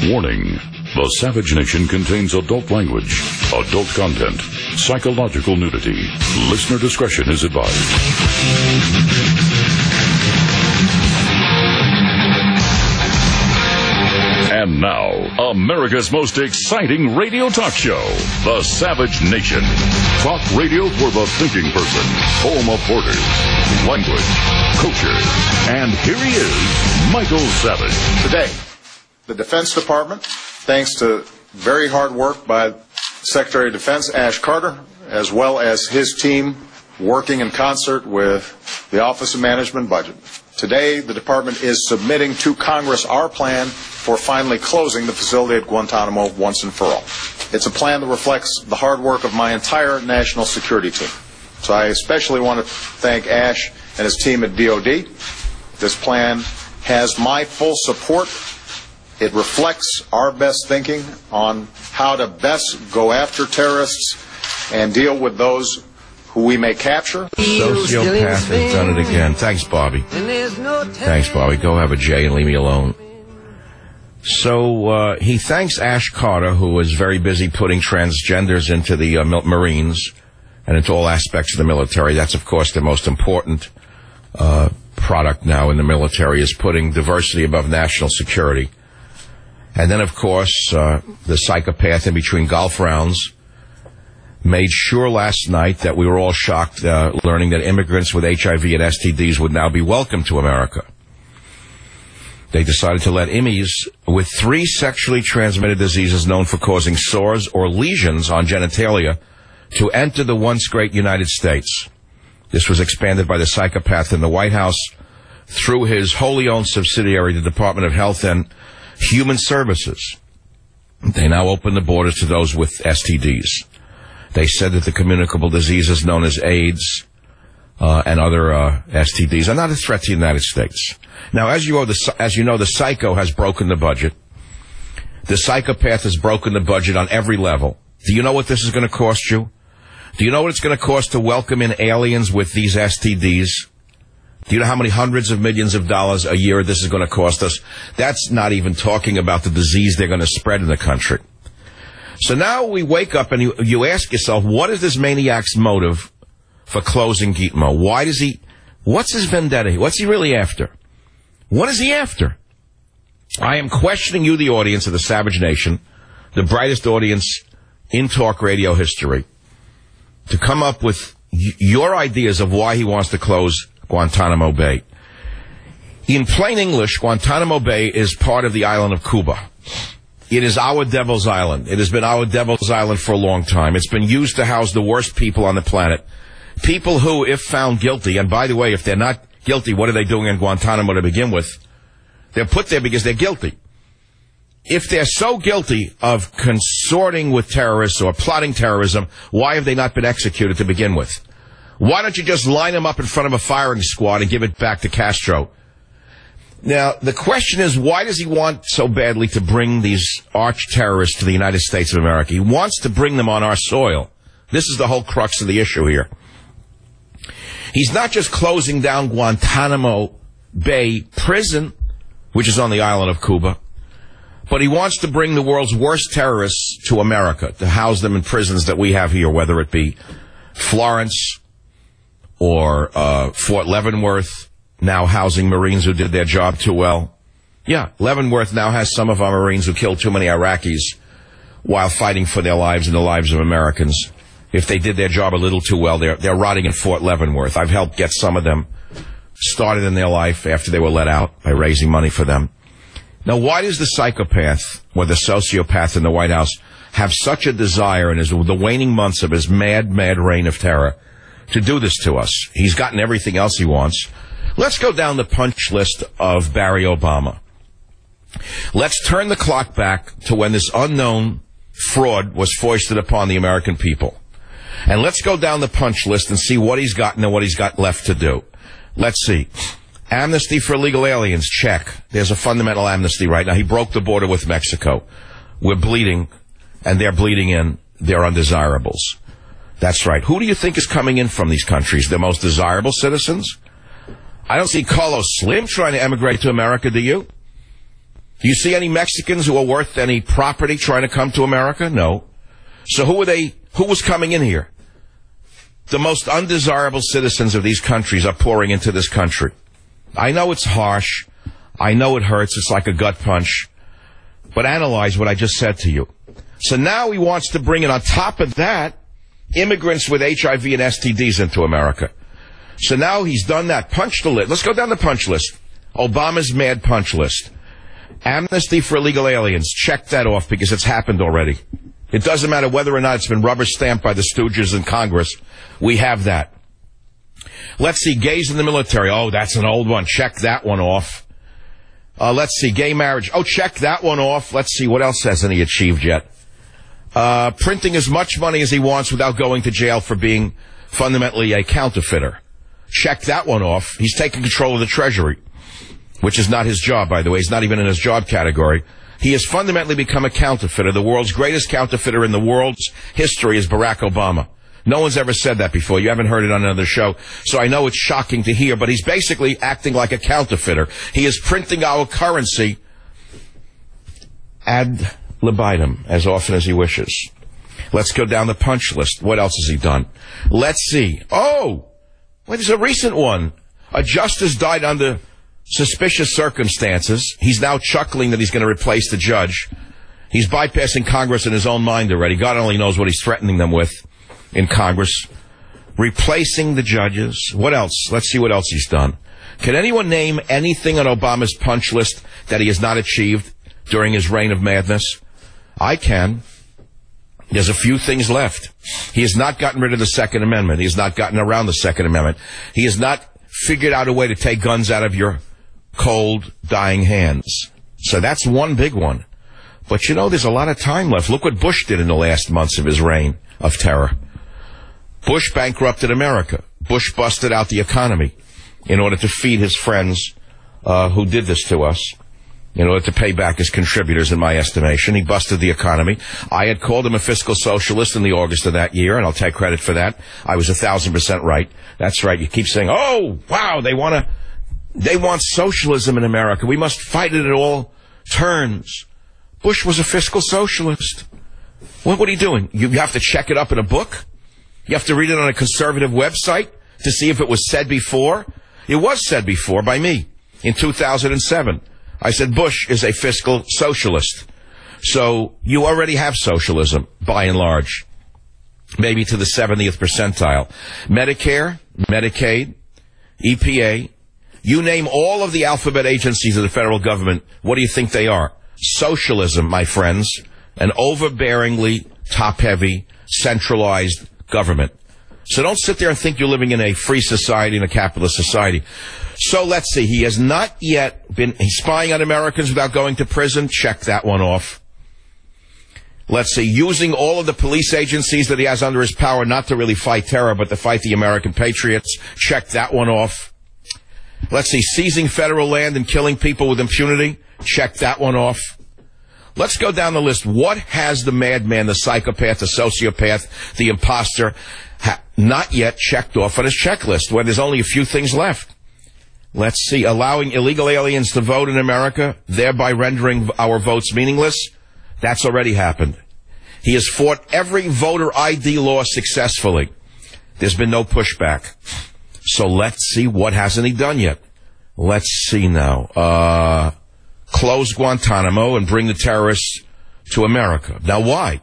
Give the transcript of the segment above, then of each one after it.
Warning. The Savage Nation contains adult language, adult content, psychological nudity. Listener discretion is advised. And now, America's most exciting radio talk show, The Savage Nation. Talk radio for the thinking person, home of borders, language, culture. And here he is, Michael Savage. Today, the Defense Department, thanks to very hard work by Secretary of Defense Ash Carter, as well as his team working in concert with the Office of Management Budget. Today, the Department is submitting to Congress our plan for finally closing the facility at Guantanamo once and for all. It's a plan that reflects the hard work of my entire national security team. So I especially want to thank Ash and his team at DOD. This plan has my full support. It reflects our best thinking on how to best go after terrorists and deal with those who we may capture. Sociopath has done it again. Thanks, Bobby. Thanks, Bobby. Go have a J and leave me alone. So he thanks Ash Carter, who was very busy putting transgenders into the Marines and into all aspects of the military. That's, of course, the most important product now in the military, is putting diversity above national security. And then, of course, the psychopath in between golf rounds made sure last night that we were all shocked learning that immigrants with HIV and STDs would now be welcome to America. They decided to let immies with 3 sexually transmitted diseases known for causing sores or lesions on genitalia to enter the once great United States. This was expanded by the psychopath in the White House through his wholly owned subsidiary, the Department of Health and Human Services. They now open the borders to those with STDs. They said that the communicable diseases known as AIDS and other STDs are not a threat to the United States. Now, as you know, the psycho has broken the budget. The psychopath has broken the budget on every level. Do you know what this is going to cost you? Do you know what it's going to cost to welcome in aliens with these STDs? Do you know how many hundreds of millions of dollars a year this is going to cost us? That's not even talking about the disease they're going to spread in the country. So now we wake up and you ask yourself, what is this maniac's motive for closing Gitmo? What's his vendetta? What's he really after? What is he after? I am questioning you, the audience of the Savage Nation, the brightest audience in talk radio history, to come up with your ideas of why he wants to close Guantanamo Bay. In plain English, Guantanamo Bay is part of the island of Cuba. It is our devil's island. It has been our devil's island for a long time. It's been used to house the worst people on the planet. People who, if found guilty, and by the way, if they're not guilty, what are they doing in Guantanamo to begin with? They're put there because they're guilty. If they're so guilty of consorting with terrorists or plotting terrorism, why have they not been executed to begin with? Why don't you just line them up in front of a firing squad and give it back to Castro? Now, the question is, why does he want so badly to bring these arch-terrorists to the United States of America? He wants to bring them on our soil. This is the whole crux of the issue here. He's not just closing down Guantanamo Bay Prison, which is on the island of Cuba, but he wants to bring the world's worst terrorists to America, to house them in prisons that we have here, whether it be Florence or Fort Leavenworth, now housing Marines who did their job too well. Yeah, Leavenworth now has some of our Marines who killed too many Iraqis while fighting for their lives and the lives of Americans. If they did their job a little too well, they're rotting in Fort Leavenworth. I've helped get some of them started in their life after they were let out by raising money for them. Now, why does the psychopath or the sociopath in the White House have such a desire in the waning months of his mad reign of terror to do this to us? He's gotten everything else he wants. Let's go down the punch list of Barry Obama. Let's turn the clock back to when this unknown fraud was foisted upon the American people. And let's go down the punch list and see what he's gotten and what he's got left to do. Let's see. Amnesty for illegal aliens, check. There's a fundamental amnesty right now. He broke the border with Mexico. We're bleeding, and they're bleeding in. They're undesirables. That's right. Who do you think is coming in from these countries? The most desirable citizens? I don't see Carlos Slim trying to emigrate to America, do you? Do you see any Mexicans who are worth any property trying to come to America? No. So who was coming in here? The most undesirable citizens of these countries are pouring into this country. I know it's harsh. I know it hurts. It's like a gut punch. But analyze what I just said to you. So now he wants to bring in, on top of that, immigrants with HIV and STDs into America. So now he's done that. Punch the list. Let's go down the punch list. Obama's mad punch list. Amnesty for illegal aliens. Check that off because it's happened already. It doesn't matter whether or not it's been rubber stamped by the stooges in Congress. We have that. Let's see, gays in the military. Oh, that's an old one. Check that one off. Let's see, gay marriage. Oh, check that one off. Let's see, what else hasn't he achieved yet? Printing as much money as he wants without going to jail for being fundamentally a counterfeiter. Check that one off. He's taken control of the Treasury, which is not his job, by the way. He's not even in his job category. He has fundamentally become a counterfeiter. The world's greatest counterfeiter in the world's history is Barack Obama. No one's ever said that before. You haven't heard it on another show. So I know it's shocking to hear, but he's basically acting like a counterfeiter. He is printing our currency ad libitum as often as he wishes. Let's go down the punch list. What else has he done? Let's see. Oh, well, there's a recent one. A justice died under suspicious circumstances. He's now chuckling that he's going to replace the judge. He's bypassing Congress in his own mind already. God only knows what he's threatening them with in Congress. Replacing the judges. What else? Let's see what else he's done. Can anyone name anything on Obama's punch list that he has not achieved during his reign of madness? I can. There's a few things left. He has not gotten rid of the Second Amendment. He has not gotten around the Second Amendment. He has not figured out a way to take guns out of your cold, dying hands. So that's one big one. But you know, there's a lot of time left. Look what Bush did in the last months of his reign of terror. Bush bankrupted America. Bush busted out the economy in order to feed his friends who did this to us, in order to pay back his contributors, in my estimation. He busted the economy. I had called him a fiscal socialist in the August of that year, and I'll take credit for that. I was 1,000% right. That's right. You keep saying, oh, wow, they want socialism in America. We must fight it at all turns. Bush was a fiscal socialist. What are you doing? You have to check it up in a book? You have to read it on a conservative website to see if it was said before? It was said before by me in 2007. I said Bush is a fiscal socialist. So you already have socialism, by and large. Maybe to the 70th percentile. Medicare, Medicaid, EPA, you name all of the alphabet agencies of the federal government, what do you think they are? Socialism, my friends. An overbearingly top-heavy, centralized government. So don't sit there and think you're living in a free society, in a capitalist society. So let's see. He has not yet been spying on Americans without going to prison. Check that one off. Let's see. Using all of the police agencies that he has under his power, not to really fight terror, but to fight the American patriots. Check that one off. Let's see. Seizing federal land and killing people with impunity. Check that one off. Let's go down the list. What has the madman, the psychopath, the sociopath, the imposter not yet checked off on his checklist, where there's only a few things left? Let's see. Allowing illegal aliens to vote in America, thereby rendering our votes meaningless. That's already happened. He has fought every voter ID law successfully. There's been no pushback. So let's see, what hasn't he done yet? Let's see now. Close Guantanamo and bring the terrorists to America. Now why?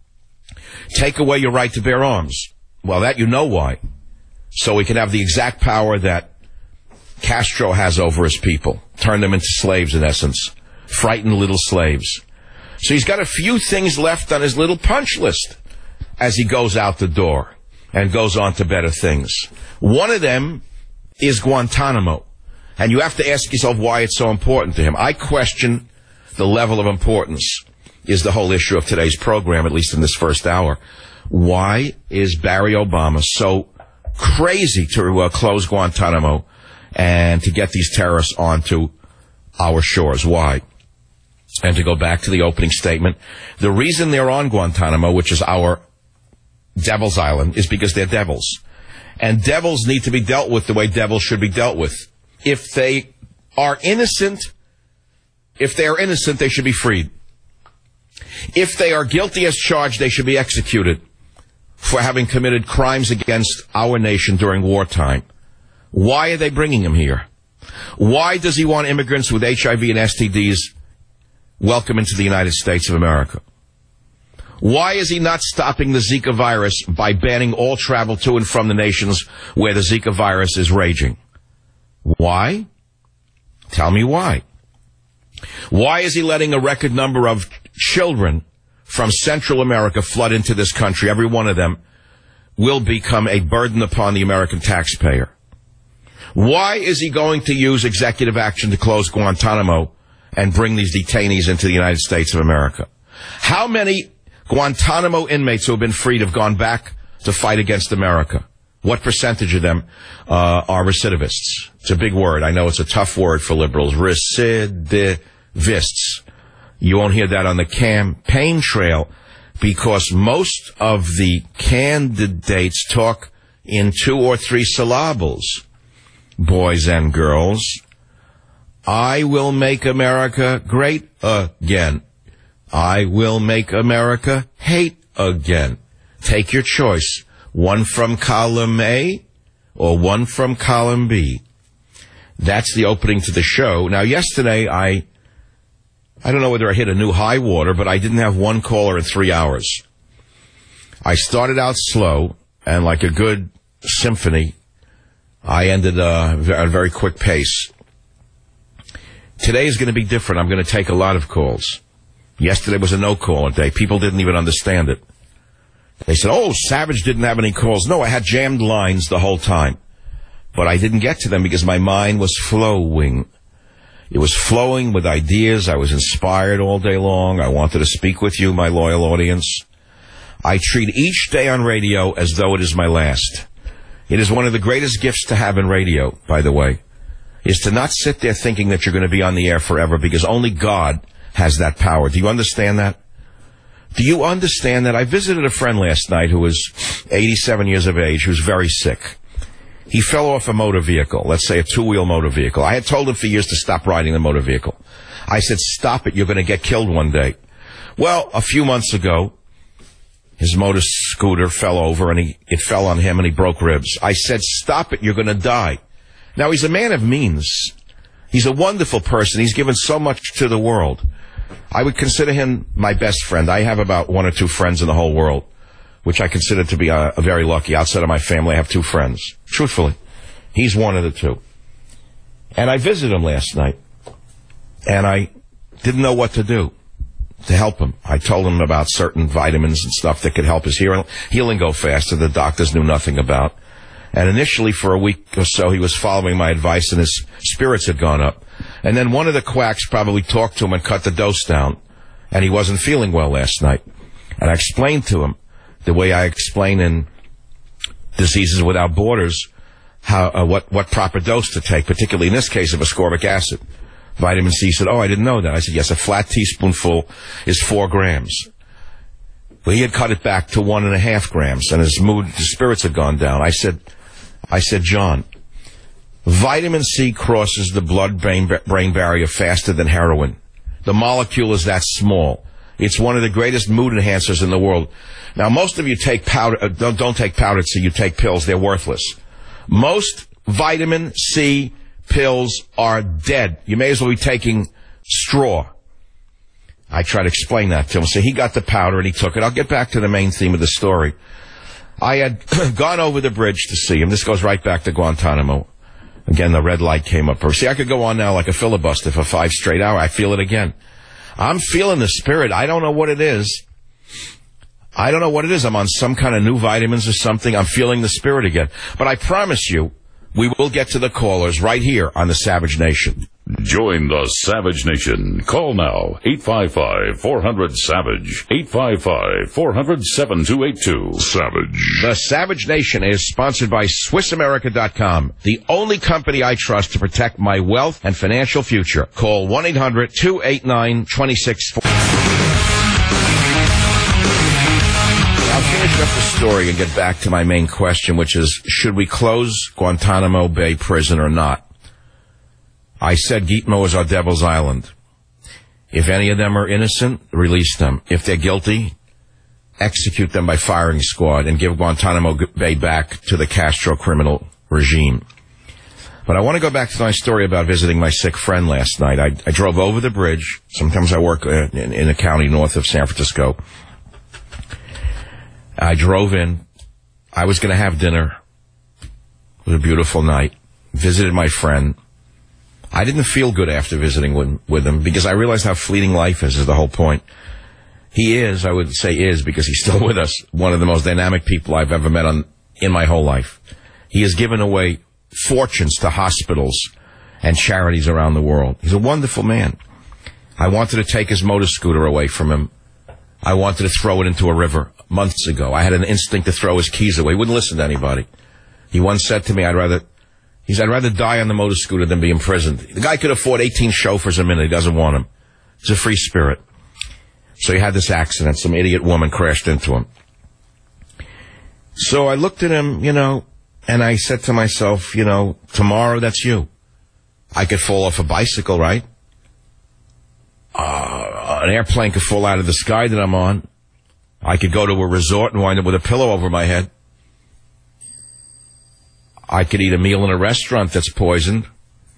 Take away your right to bear arms. Well, that you know why. So we can have the exact power that Castro has over his people. Turn them into slaves, in essence. Frightened little slaves. So he's got a few things left on his little punch list as he goes out the door and goes on to better things. One of them is Guantanamo. And you have to ask yourself why it's so important to him. I question the level of importance is the whole issue of today's program, at least in this first hour. Why is Barry Obama so crazy to close Guantanamo and to get these terrorists onto our shores? Why? And to go back to the opening statement, the reason they're on Guantanamo, which is our devil's island, is because they're devils. And devils need to be dealt with the way devils should be dealt with. If they are innocent If they are innocent, they should be freed. If they are guilty as charged, they should be executed for having committed crimes against our nation during wartime. Why are they bringing him here? Why does he want immigrants with HIV and STDs welcome into the United States of America? Why is he not stopping the Zika virus by banning all travel to and from the nations where the Zika virus is raging? Why? Tell me why. Why is he letting a record number of children from Central America flood into this country? Every one of them will become a burden upon the American taxpayer. Why is he going to use executive action to close Guantanamo and bring these detainees into the United States of America? How many Guantanamo inmates who have been freed have gone back to fight against America? What percentage of them are recidivists? It's a big word. I know it's a tough word for liberals. Recidivists. You won't hear that on the campaign trail because most of the candidates talk in 2 or 3 syllables. Boys and girls, I will make America great again. I will make America hate again. Take your choice. One from column A or one from column B. That's the opening to the show. Now, yesterday, I don't know whether I hit a new high water, but I didn't have one caller in 3 hours. I started out slow, and like a good symphony, I ended at a very quick pace. Today is going to be different. I'm going to take a lot of calls. Yesterday was a no-caller day. People didn't even understand it. They said, oh, Savage didn't have any calls. No, I had jammed lines the whole time. But I didn't get to them because my mind was flowing. It was flowing with ideas. I was inspired all day long. I wanted to speak with you, my loyal audience. I treat each day on radio as though it is my last. It is one of the greatest gifts to have in radio, by the way, is to not sit there thinking that you're going to be on the air forever because only God has that power. Do you understand that? Do you understand that? I visited a friend last night who was 87 years of age, who's very sick. He fell off a motor vehicle, let's say a 2-wheel motor vehicle. I had told him for years to stop riding the motor vehicle. I said, stop it, you're going to get killed one day. Well, a few months ago, his motor scooter fell over and it fell on him and he broke ribs. I said, stop it, you're going to die. Now, he's a man of means. He's a wonderful person. He's given so much to the world. I would consider him my best friend. I have about 1 or 2 friends in the whole world, which I consider to be very lucky. Outside of my family, I have 2 friends. Truthfully. He's one of the 2. And I visited him last night, and I didn't know what to do to help him. I told him about certain vitamins and stuff that could help his healing go faster the doctors knew nothing about. And initially, for a week or so, he was following my advice, and his spirits had gone up. And then one of the quacks probably talked to him and cut the dose down, and he wasn't feeling well last night. And I explained to him, the way I explain in Diseases Without Borders, how what proper dose to take, particularly in this case of ascorbic acid. Vitamin C. He said, oh, I didn't know that. I said, yes, a flat teaspoonful is 4 grams. Well, he had cut it back to 1.5 grams, and his spirits had gone down. I said, John, vitamin C crosses the blood-brain barrier faster than heroin. The molecule is that small. It's one of the greatest mood enhancers in the world. Now, most of you take powder, don't take powdered C, you take pills. They're worthless. Most vitamin C pills are dead. You may as well be taking straw. I try to explain that to him. So he got the powder and he took it. I'll get back to the main theme of the story. I had gone over the bridge to see him. This goes right back to Guantanamo. Again, the red light came up. See, I could go on now like a filibuster for 5 straight hours. I feel it again. I'm feeling the spirit. I don't know what it is. I'm on some kind of new vitamins or something. I'm feeling the spirit again. But I promise you, we will get to the callers right here on the Savage Nation. Join the Savage Nation. Call now, 855-400-SAVAGE, 855-400-7282. Savage. The Savage Nation is sponsored by SwissAmerica.com, the only company I trust to protect my wealth and financial future. Call 1-800-289-2640. I'll finish up the story and get back to my main question, which is, should we close Guantanamo Bay Prison or not? I said Gitmo is our devil's island. If any of them are innocent, release them. If they're guilty, execute them by firing squad and give Guantanamo Bay back to the Castro criminal regime. But I want to go back to my story about visiting my sick friend last night. I drove over the bridge. Sometimes I work in a county north of San Francisco. I drove in. I was going to have dinner. It was a beautiful night. Visited my friend. I didn't feel good after visiting with him because I realized how fleeting life is the whole point. He is, I would say is, because he's still with us, one of the most dynamic people I've ever met in my whole life. He has given away fortunes to hospitals and charities around the world. He's a wonderful man. I wanted to take his motor scooter away from him. I wanted to throw it into a river months ago. I had an instinct to throw his keys away. He wouldn't listen to anybody. He once said to me, I'd rather die on the motor scooter than be imprisoned. The guy could afford 18 chauffeurs a minute. He doesn't want them. He's a free spirit. So he had this accident. Some idiot woman crashed into him. So I looked at him, and I said to myself, tomorrow that's you. I could fall off a bicycle, right? An airplane could fall out of the sky that I'm on. I could go to a resort and wind up with a pillow over my head. I could eat a meal in a restaurant that's poisoned.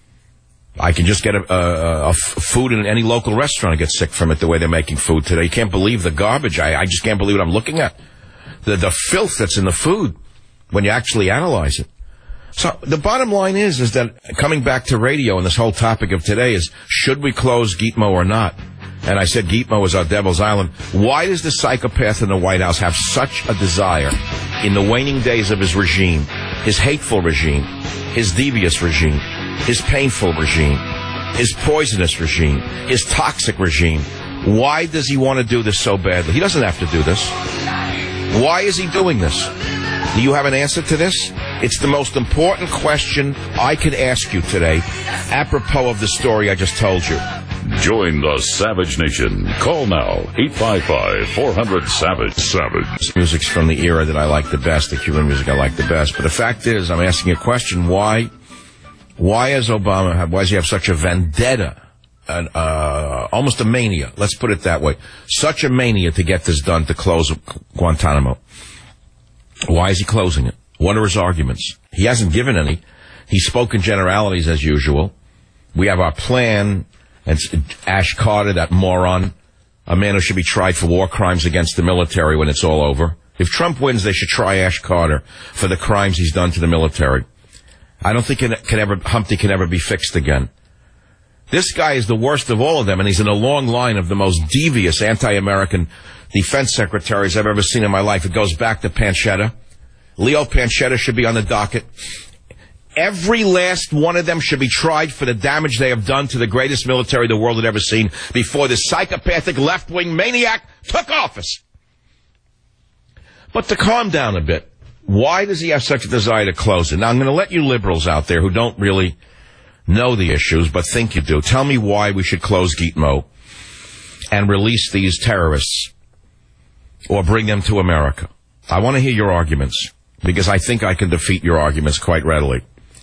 I can just get a food in any local restaurant and get sick from it the way they're making food today. You can't believe the garbage. I just can't believe what I'm looking at. The filth that's in the food when you actually analyze it. So the bottom line is that coming back to radio and this whole topic of today is, should we close Gitmo or not? And I said Gitmo is our devil's island. Why does the psychopath in the White House have such a desire in the waning days of his regime, his hateful regime, his devious regime, his painful regime, his poisonous regime, his toxic regime? Why does he want to do this so badly? He doesn't have to do this. Why is he doing this? Do you have an answer to this? It's the most important question I could ask you today, apropos of the story I just told you. Join the Savage Nation. Call now, 855-400-SAVAGE. Savage. Music's from the era that I like the best, the Cuban music I like the best. But the fact is, I'm asking a question, why does he have such a vendetta, almost a mania, let's put it that way, such a mania to get this done, to close Guantanamo? Why is he closing it? What are his arguments? He hasn't given any. He spoke in generalities as usual. We have our plan. It's Ash Carter, that moron, a man who should be tried for war crimes against the military when it's all over. If Trump wins, they should try Ash Carter for the crimes he's done to the military. I don't think Humpty can ever be fixed again. This guy is the worst of all of them, and he's in a long line of the most devious anti-American defense secretaries I've ever seen in my life. It goes back to Panchetta. Leo Panchetta should be on the docket. Every last one of them should be tried for the damage they have done to the greatest military the world had ever seen before this psychopathic left-wing maniac took office. But to calm down a bit, why does he have such a desire to close it? Now, I'm going to let you liberals out there who don't really know the issues but think you do, tell me why we should close Gitmo and release these terrorists or bring them to America. I want to hear your arguments, because I think I can defeat your arguments quite readily.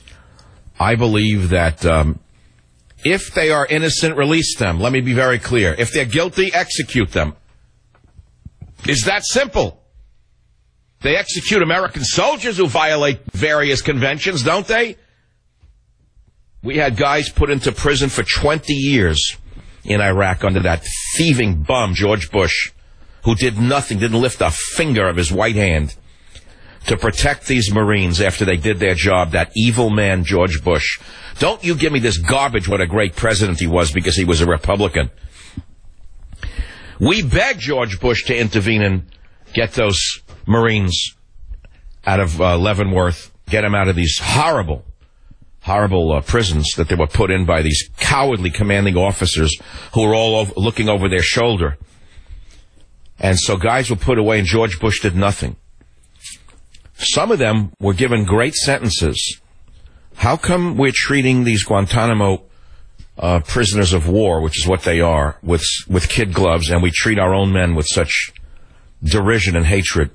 I believe that if they are innocent, release them. Let me be very clear. If they're guilty, execute them. It's that simple. They execute American soldiers who violate various conventions, don't they? We had guys put into prison for 20 years in Iraq under that thieving bum, George Bush, who did nothing, didn't lift a finger of his white hand to protect these Marines after they did their job, that evil man, George Bush. Don't you give me this garbage what a great president he was because he was a Republican. We begged George Bush to intervene and get those Marines out of Leavenworth, get them out of these horrible prisons that they were put in by these cowardly commanding officers who were all looking over their shoulder. And so guys were put away, and George Bush did nothing. Some of them were given great sentences. How come we're treating these Guantanamo prisoners of war, which is what they are, with kid gloves, and we treat our own men with such derision and hatred?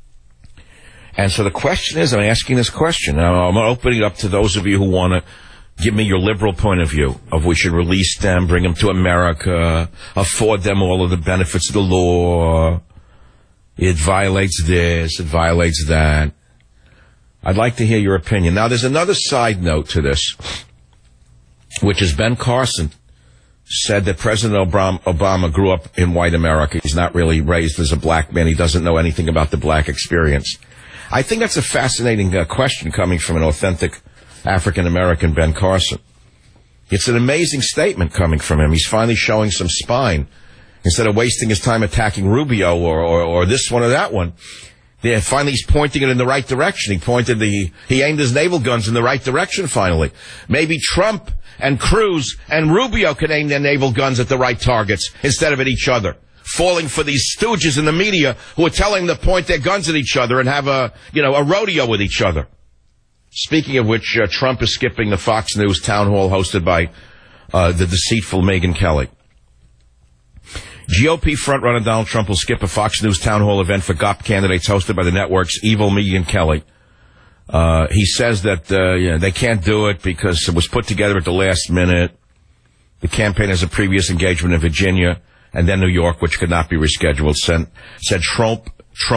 And so the question is, I'm asking this question. Now, I'm opening it up to those of you who want to Give me your liberal point of view of we should release them, bring them to America, afford them all of the benefits of the law. It violates this, it violates that. I'd like to hear your opinion. Now, there's another side note to this, which is Ben Carson said that President Obama grew up in white America. He's not really raised as a black man. He doesn't know anything about the black experience. I think that's a fascinating question coming from an authentic African-American Ben Carson. It's an amazing statement coming from him. He's finally showing some spine. Instead of wasting his time attacking Rubio or this one or that one, finally he's pointing it in the right direction. He aimed his naval guns in the right direction finally. Maybe Trump and Cruz and Rubio could aim their naval guns at the right targets instead of at each other, falling for these stooges in the media who are telling them to point their guns at each other and have a rodeo with each other. Speaking of which, Trump is skipping the Fox News town hall hosted by the deceitful Megyn Kelly. GOP frontrunner Donald Trump will skip a Fox News town hall event for GOP candidates hosted by the network's evil Megyn Kelly. He says that they can't do it because it was put together at the last minute. The campaign has a previous engagement in Virginia and then New York, which could not be rescheduled. Said Trump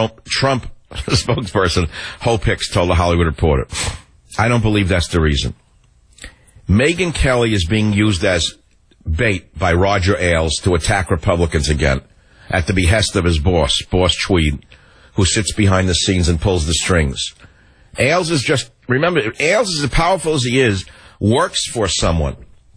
spokesperson Hope Hicks told the Hollywood Reporter. I don't believe that's the reason. Megyn Kelly is being used as bait by Roger Ailes to attack Republicans again at the behest of his boss Tweed, who sits behind the scenes and pulls the strings. Ailes is as powerful as he is, works for someone.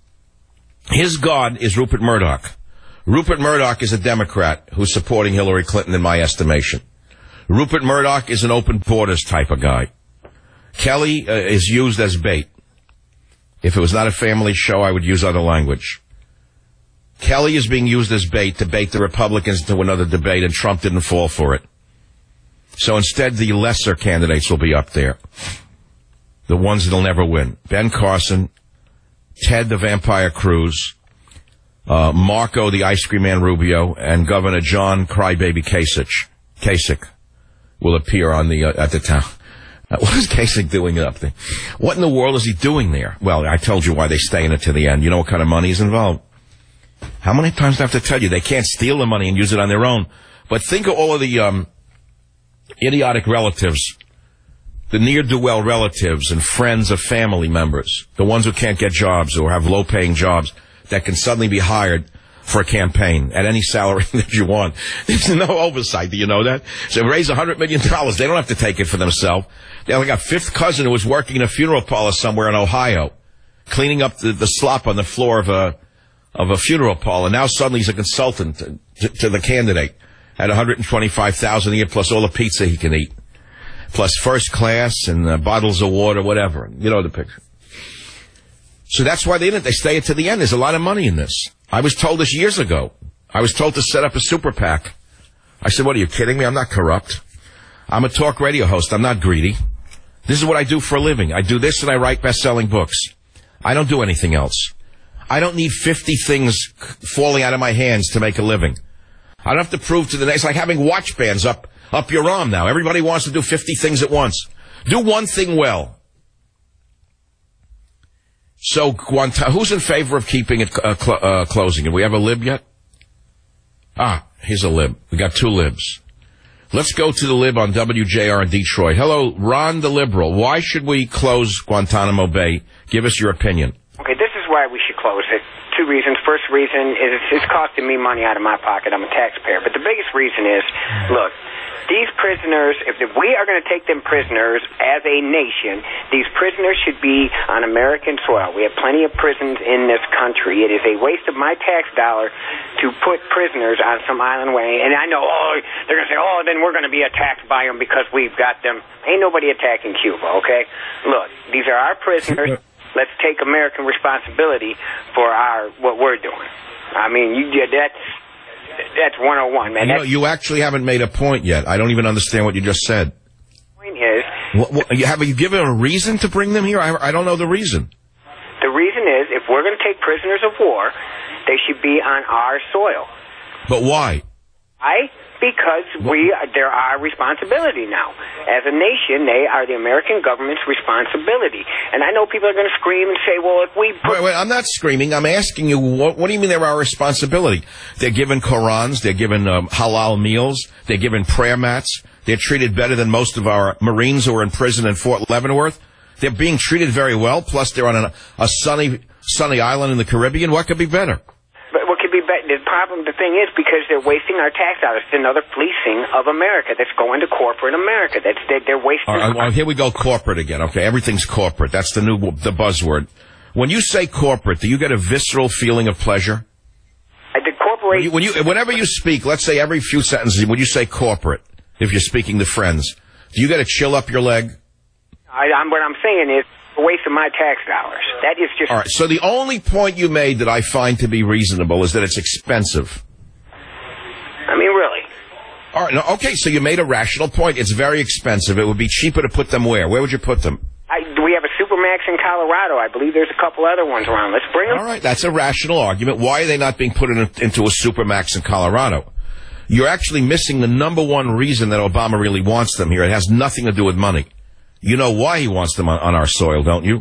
His god is Rupert Murdoch. Rupert Murdoch is a Democrat who's supporting Hillary Clinton in my estimation. Rupert Murdoch is an open borders type of guy. Kelly is used as bait. If it was not a family show, I would use other language. Kelly is being used as bait to bait the Republicans into another debate, and Trump didn't fall for it. So instead, the lesser candidates will be up there. The ones that'll never win. Ben Carson, Ted the Vampire Cruz, Marco the Ice Cream Man Rubio, and Governor John Crybaby Kasich will appear on at the town. What is Kasich doing up there? What in the world is he doing there? Well, I told you why they stay in it to the end. You know what kind of money is involved. How many times do I have to tell you? They can't steal the money and use it on their own. But think of all of the idiotic relatives, the ne'er-do-well relatives and friends of family members, the ones who can't get jobs or have low-paying jobs that can suddenly be hired for a campaign at any salary that you want. There's no oversight. Do you know that? So raise $100 million. They don't have to take it for themselves. They only got a fifth cousin who was working in a funeral parlor somewhere in Ohio, cleaning up the slop on the floor of a funeral parlor. Now suddenly he's a consultant to the candidate at $125,000 a year plus all the pizza he can eat, plus first class and bottles of water, whatever. You know the picture. So that's why they stay it to the end. There's a lot of money in this. I was told this years ago. I was told to set up a super PAC. I said, what, are you kidding me? I'm not corrupt. I'm a talk radio host. I'm not greedy. This is what I do for a living. I do this and I write best-selling books. I don't do anything else. I don't need 50 things falling out of my hands to make a living. I don't have to prove to the next. It's like having watch bands up your arm now. Everybody wants to do 50 things at once. Do one thing well. So, who's in favor of keeping it closing? Do we have a lib yet? Here's a lib. We got two libs. Let's go to the lib on WJR in Detroit. Hello, Ron the Liberal. Why should we close Guantanamo Bay? Give us your opinion. Okay, this is why we should close it. Two reasons. First reason is it's costing me money out of my pocket. I'm a taxpayer. But the biggest reason is, look, these prisoners, if we are going to take them prisoners as a nation, these prisoners should be on American soil. We have plenty of prisons in this country. It is a waste of my tax dollar to put prisoners on some island way. And I know, they're going to say, then we're going to be attacked by them because we've got them. Ain't nobody attacking Cuba, okay? Look, these are our prisoners. Let's take American responsibility for what we're doing. I mean, that's 101, man. You actually haven't made a point yet. I don't even understand what you just said. The point is... have you given a reason to bring them here? I don't know the reason. The reason is, if we're going to take prisoners of war, they should be on our soil. But why? Why? Because they're our responsibility now. As a nation, they are the American government's responsibility. And I know people are going to scream and say, well, if we... Wait, I'm not screaming. I'm asking you, what do you mean they're our responsibility? They're given Korans, they're given halal meals, they're given prayer mats, they're treated better than most of our Marines who are in prison in Fort Leavenworth. They're being treated very well, plus they're on a sunny island in the Caribbean. What could be better? But what could be better? The thing is, because they're wasting our tax dollars. It's another fleecing of America that's going to corporate America. They're wasting. All right, well, here we go, corporate again. Okay, everything's corporate. That's the buzzword. When you say corporate, do you get a visceral feeling of pleasure? The corporation. Whenever you speak, let's say every few sentences, when you say corporate, if you're speaking to friends, do you get a chill up your leg? What I'm saying is, a waste of my tax dollars. That is just... All right, so the only point you made that I find to be reasonable is that it's expensive. I mean, really. All right, no, okay, so you made a rational point. It's very expensive. It would be cheaper to put them where? Where would you put them? We have a Supermax in Colorado. I believe there's a couple other ones around. Let's bring them. All right, that's a rational argument. Why are they not being put into a Supermax in Colorado? You're actually missing the number one reason that Obama really wants them here. It has nothing to do with money. You know why he wants them on our soil, don't you?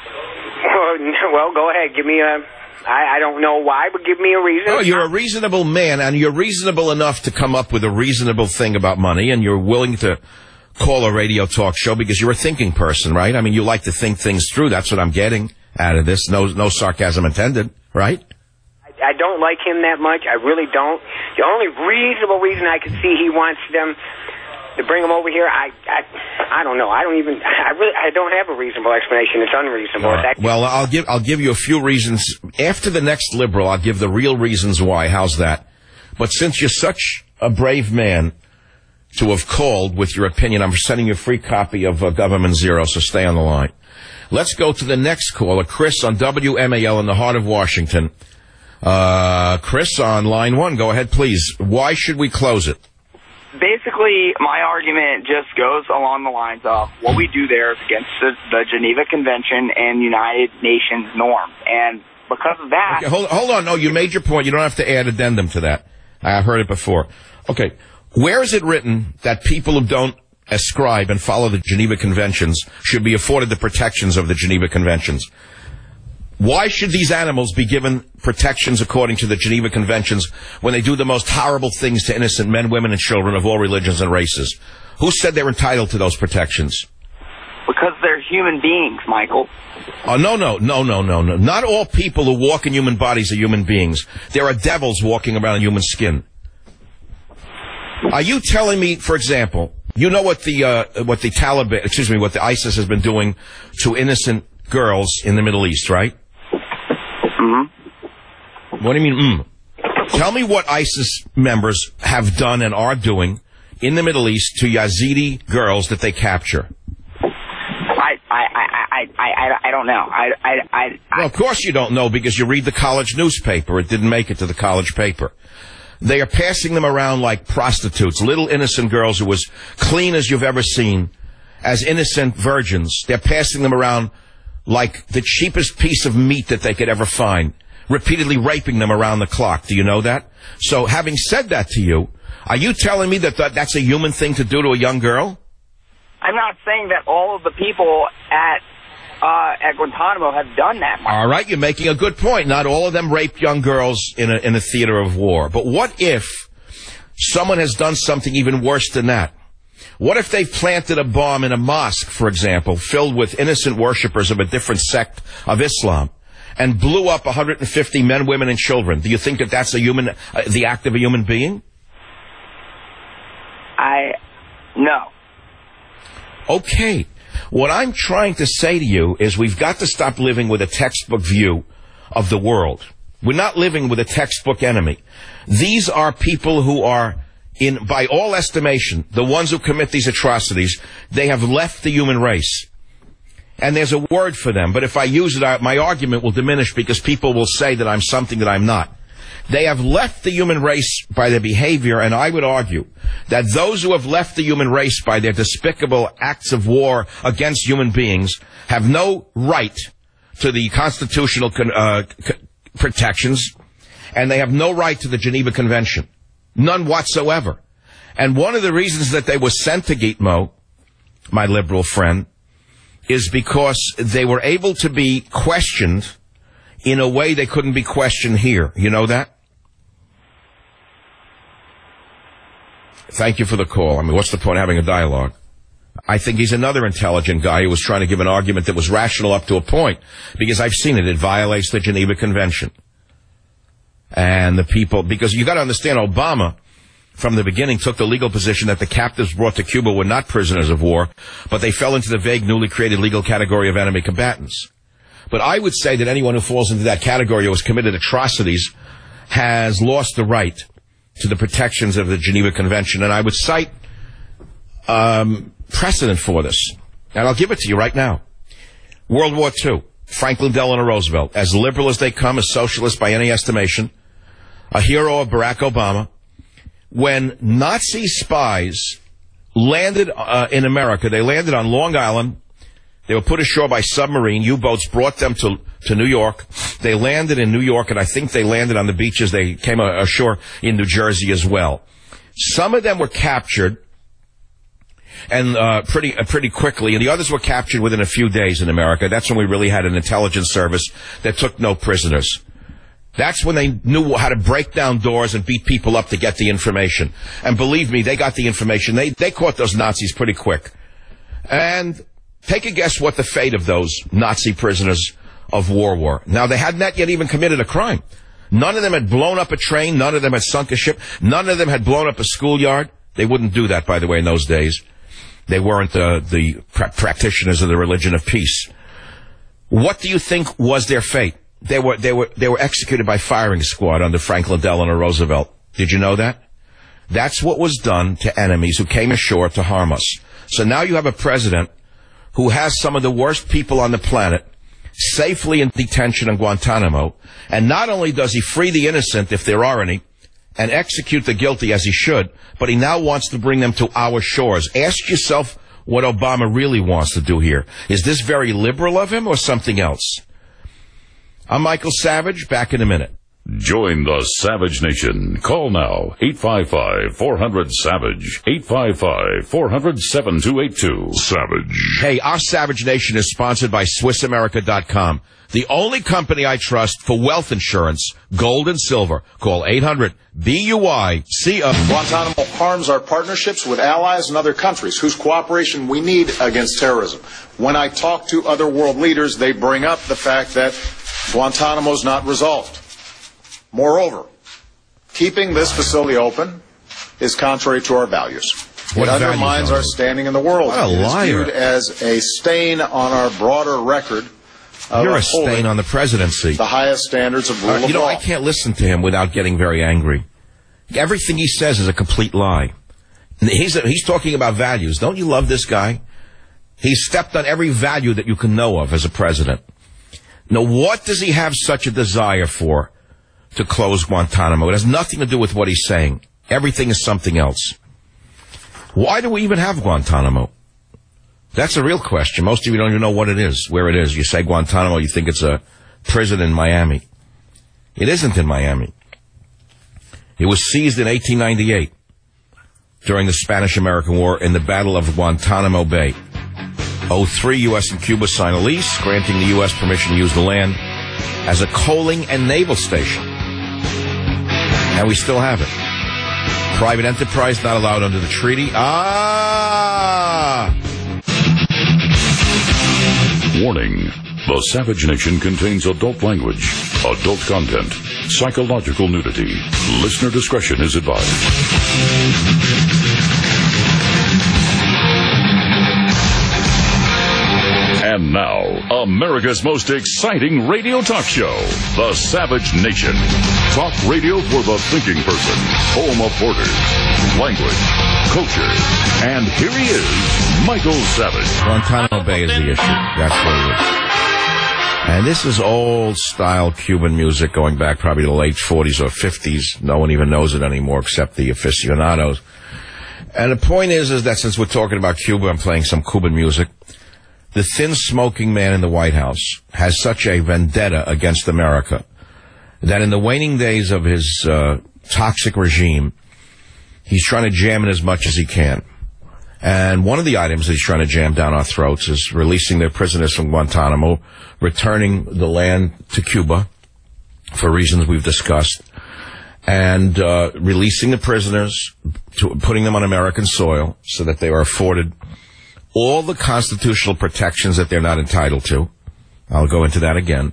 Well, go ahead. Give me I don't know why, but give me a reason. Oh, you're a reasonable man, and you're reasonable enough to come up with a reasonable thing about money, and you're willing to call a radio talk show because you're a thinking person, right? I mean, you like to think things through. That's what I'm getting out of this. No sarcasm intended, right? I don't like him that much. I really don't. The only reasonable reason I can see he wants them to bring them over here, I don't know. I don't have a reasonable explanation. It's unreasonable. Right. Well, I'll give you a few reasons. After the next liberal, I'll give the real reasons why. How's that? But since you're such a brave man to have called with your opinion, I'm sending you a free copy of Government Zero, so stay on the line. Let's go to the next caller, Chris on WMAL in the heart of Washington. Chris on line 1. Go ahead, please. Why should we close it? Basically, my argument just goes along the lines of what we do there is against the Geneva Convention and United Nations norms. And because of that... Okay, hold on. No, you made your point. You don't have to add addendum to that. I heard it before. Okay. Where is it written that people who don't ascribe and follow the Geneva Conventions should be afforded the protections of the Geneva Conventions? Why should these animals be given protections according to the Geneva Conventions when they do the most horrible things to innocent men, women, and children of all religions and races? Who said they're entitled to those protections? Because they're human beings, Michael. Oh, no. Not all people who walk in human bodies are human beings. There are devils walking around in human skin. Are you telling me, for example, you know what the Taliban, what the ISIS has been doing to innocent girls in the Middle East, right? Mm-hmm. What do you mean, Tell me what ISIS members have done and are doing in the Middle East to Yazidi girls that they capture. I don't know. Well, of course you don't know because you read the college newspaper. It didn't make it to the college paper. They are passing them around like prostitutes, little innocent girls who are as clean as you've ever seen, as innocent virgins. They're passing them around like the cheapest piece of meat that they could ever find, repeatedly raping them around the clock. Do you know that? So having said that to you, are you telling me that that's a human thing to do to a young girl? I'm not saying that all of the people at Guantanamo have done that. All right, you're making a good point. Not all of them raped young girls in a theater of war. But what if someone has done something even worse than that? What if they've planted a bomb in a mosque, for example, filled with innocent worshippers of a different sect of Islam, and blew up 150 men, women, and children? Do you think that that's the act of a human being? No. Okay. What I'm trying to say to you is we've got to stop living with a textbook view of the world. We're not living with a textbook enemy. These are people who are, by all estimation, the ones who commit these atrocities. They have left the human race. And there's a word for them. But if I use it, my argument will diminish because people will say that I'm something that I'm not. They have left the human race by their behavior, and I would argue that those who have left the human race by their despicable acts of war against human beings have no right to the constitutional protections, and they have no right to the Geneva Convention. None whatsoever. And one of the reasons that they were sent to Gitmo, my liberal friend, is because they were able to be questioned in a way they couldn't be questioned here. You know that? Thank you for the call. I mean, what's the point of having a dialogue? I think he's another intelligent guy who was trying to give an argument that was rational up to a point, because I've seen it. It violates the Geneva Convention. And the people, because you got to understand, Obama, from the beginning, took the legal position that the captives brought to Cuba were not prisoners of war, but they fell into the vague, newly created legal category of enemy combatants. But I would say that anyone who falls into that category or has committed atrocities has lost the right to the protections of the Geneva Convention. And I would cite precedent for this. And I'll give it to you right now. World War II. Franklin Delano Roosevelt, as liberal as they come, a socialist by any estimation, a hero of Barack Obama. When Nazi spies landed in America, they landed on Long Island. They were put ashore by submarine. U-boats brought them to New York. They landed in New York, and I think they landed on the beaches. They came ashore in New Jersey as well. Some of them were captured, and pretty quickly, and the others were captured within a few days in America. That's when we really had an intelligence service that took no prisoners. That's when they knew how to break down doors and beat people up to get the information. And believe me, they got the information. They caught those Nazis pretty quick. And take a guess what the fate of those Nazi prisoners of war were. Now, they had not yet even committed a crime. None of them had blown up a train. None of them had sunk a ship. None of them had blown up a schoolyard. They wouldn't do that, by the way, in those days. They weren't the practitioners of the religion of peace. What do you think was their fate? They were executed by firing squad under Franklin Delano Roosevelt. Did you know that? That's what was done to enemies who came ashore to harm us. So now you have a president who has some of the worst people on the planet safely in detention in Guantanamo, and not only does he free the innocent, if there are any, and execute the guilty as he should, but he now wants to bring them to our shores. Ask yourself what Obama really wants to do here. Is this very liberal of him or something else? I'm Michael Savage, back in a minute. Join the Savage Nation. Call now, 855-400-SAVAGE, 855-400-7282. Savage. Hey, our Savage Nation is sponsored by SwissAmerica.com, the only company I trust for wealth insurance, gold and silver. Call 800-BUI-CO. Guantanamo harms our partnerships with allies and other countries whose cooperation we need against terrorism. When I talk to other world leaders, they bring up the fact that Guantanamo is not resolved. Moreover, keeping this facility open is contrary to our values. It undermines our standing in the world. What a liar. It is viewed as a stain on our broader record of You're a stain on the presidency. The highest standards of rule of law. I can't listen to him without getting very angry. Everything he says is a complete lie. He's talking about values. Don't you love this guy? He's stepped on every value that you can know of as a president. Now, what does he have such a desire for to close Guantanamo? It has nothing to do with what he's saying. Everything is something else. Why do we even have Guantanamo? That's a real question. Most of you don't even know what it is, where it is. You say Guantanamo, you think it's a prison in Miami. It isn't in Miami. It was seized in 1898 during the Spanish-American War in the Battle of Guantanamo Bay. 03, U.S. and Cuba sign a lease granting the U.S. permission to use the land as a coaling and naval station. And we still have it. Private enterprise not allowed under the treaty. Warning. The Savage Nation contains adult language, adult content, psychological nudity. Listener discretion is advised. And now, America's most exciting radio talk show, The Savage Nation. Talk radio for the thinking person, home of borders, language, culture. And here he is, Michael Savage. Guantanamo Bay is the issue. That's what it is. And this is old-style Cuban music going back probably to the late 40s or 50s. No one even knows it anymore except the aficionados. And the point is that since we're talking about Cuba, I'm playing some Cuban music. The thin, smoking man in the White House has such a vendetta against America that in the waning days of his toxic regime, He's trying to jam in as much as he can. And one of the items that he's trying to jam down our throats is releasing their prisoners from Guantanamo, returning the land to Cuba for reasons we've discussed, and releasing the prisoners, putting them on American soil so that they are afforded all the constitutional protections that they're not entitled to. I'll go into that again.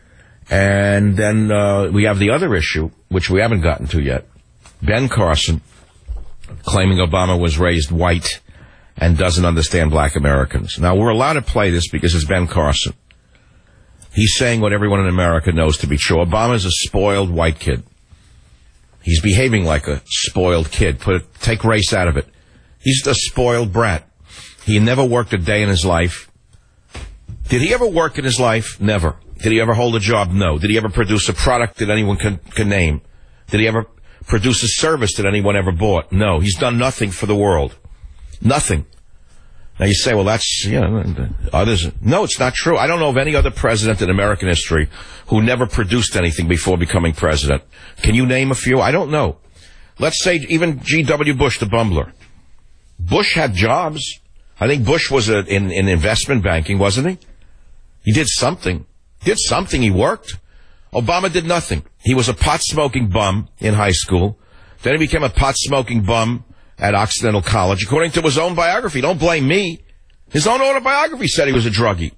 And then we have the other issue, which we haven't gotten to yet. Ben Carson claiming Obama was raised white and doesn't understand black Americans. Now, we're allowed to play this because it's Ben Carson. He's saying what everyone in America knows to be true. Obama's a spoiled white kid. He's behaving like a spoiled kid. Take race out of it. He's a spoiled brat. He never worked a day in his life. Did he ever work in his life? Never. Did he ever hold a job? No. Did he ever produce a product that anyone can name? Did he ever produce a service that anyone ever bought? No. He's done nothing for the world. Nothing. Now you say, well, that's, others. No, it's not true. I don't know of any other president in American history who never produced anything before becoming president. Can you name a few? I don't know. Let's say even G.W. Bush, the bumbler. Bush had jobs. I think Bush was in investment banking, wasn't he? He did something. He worked. Obama did nothing. He was a pot-smoking bum in high school. Then he became a pot-smoking bum at Occidental College, according to his own biography. Don't blame me. His own autobiography said he was a druggie.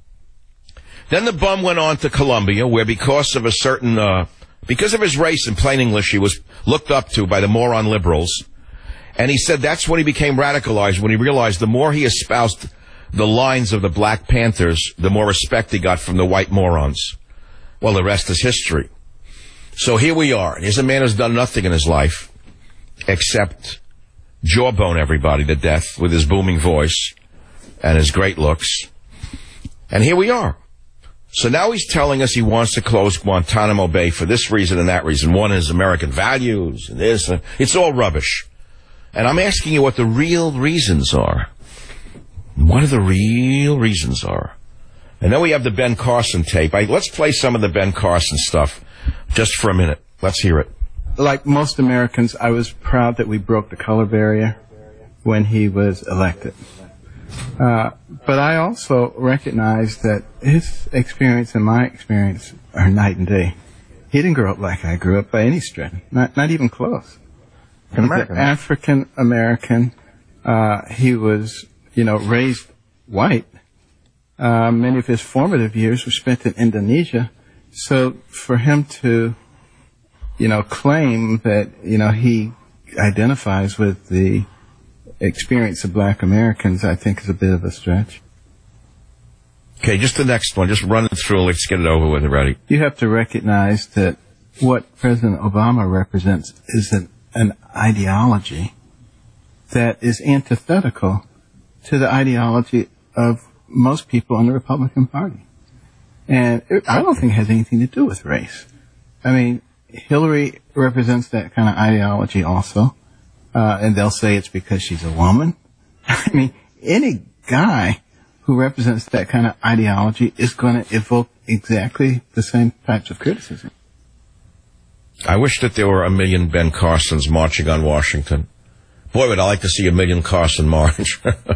Then the bum went on to Columbia, where because of his race, in plain English, he was looked up to by the moron liberals. And he said that's when he became radicalized, when he realized the more he espoused the lines of the Black Panthers, the more respect he got from the white morons. Well, the rest is history. So here we are. Here's a man who's done nothing in his life except jawbone everybody to death with his booming voice and his great looks. And here we are. So now he's telling us he wants to close Guantanamo Bay for this reason and that reason. One is American values and this. It's all rubbish. And I'm asking you what the real reasons are. What are the real reasons are? And then we have the Ben Carson tape. Let's play some of the Ben Carson stuff just for a minute. Let's hear it. Like most Americans, I was proud that we broke the color barrier when he was elected. But I also recognize that his experience and my experience are night and day. He didn't grow up like I grew up by any stretch, not even close. African American. He was, raised white. Many of his formative years were spent in Indonesia. So for him to, claim that, he identifies with the experience of black Americans, I think is a bit of a stretch. Okay, just the next one. Just run it through. Let's get it over with already. You have to recognize that what President Obama represents is an ideology that is antithetical to the ideology of most people in the Republican Party. And I don't think it has anything to do with race. I mean, Hillary represents that kind of ideology also. And they'll say it's because she's a woman. I mean, any guy who represents that kind of ideology is going to evoke exactly the same types of criticism. I wish that there were 1 million Ben Carsons marching on Washington. Boy, would I like to see 1 million Carson march.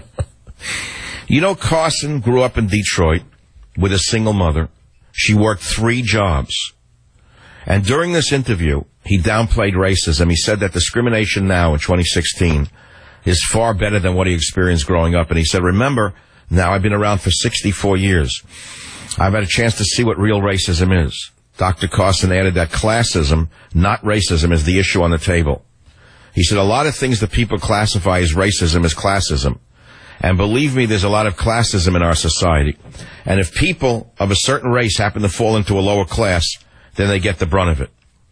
Carson grew up in Detroit with a single mother. She worked 3 jobs. And during this interview, he downplayed racism. He said that discrimination now in 2016 is far better than what he experienced growing up. And he said, remember, now I've been around for 64 years. I've had a chance to see what real racism is. Dr. Carson added that classism, not racism, is the issue on the table. He said a lot of things that people classify as racism is classism. And believe me, there's a lot of classism in our society. And if people of a certain race happen to fall into a lower class, then they get the brunt of it.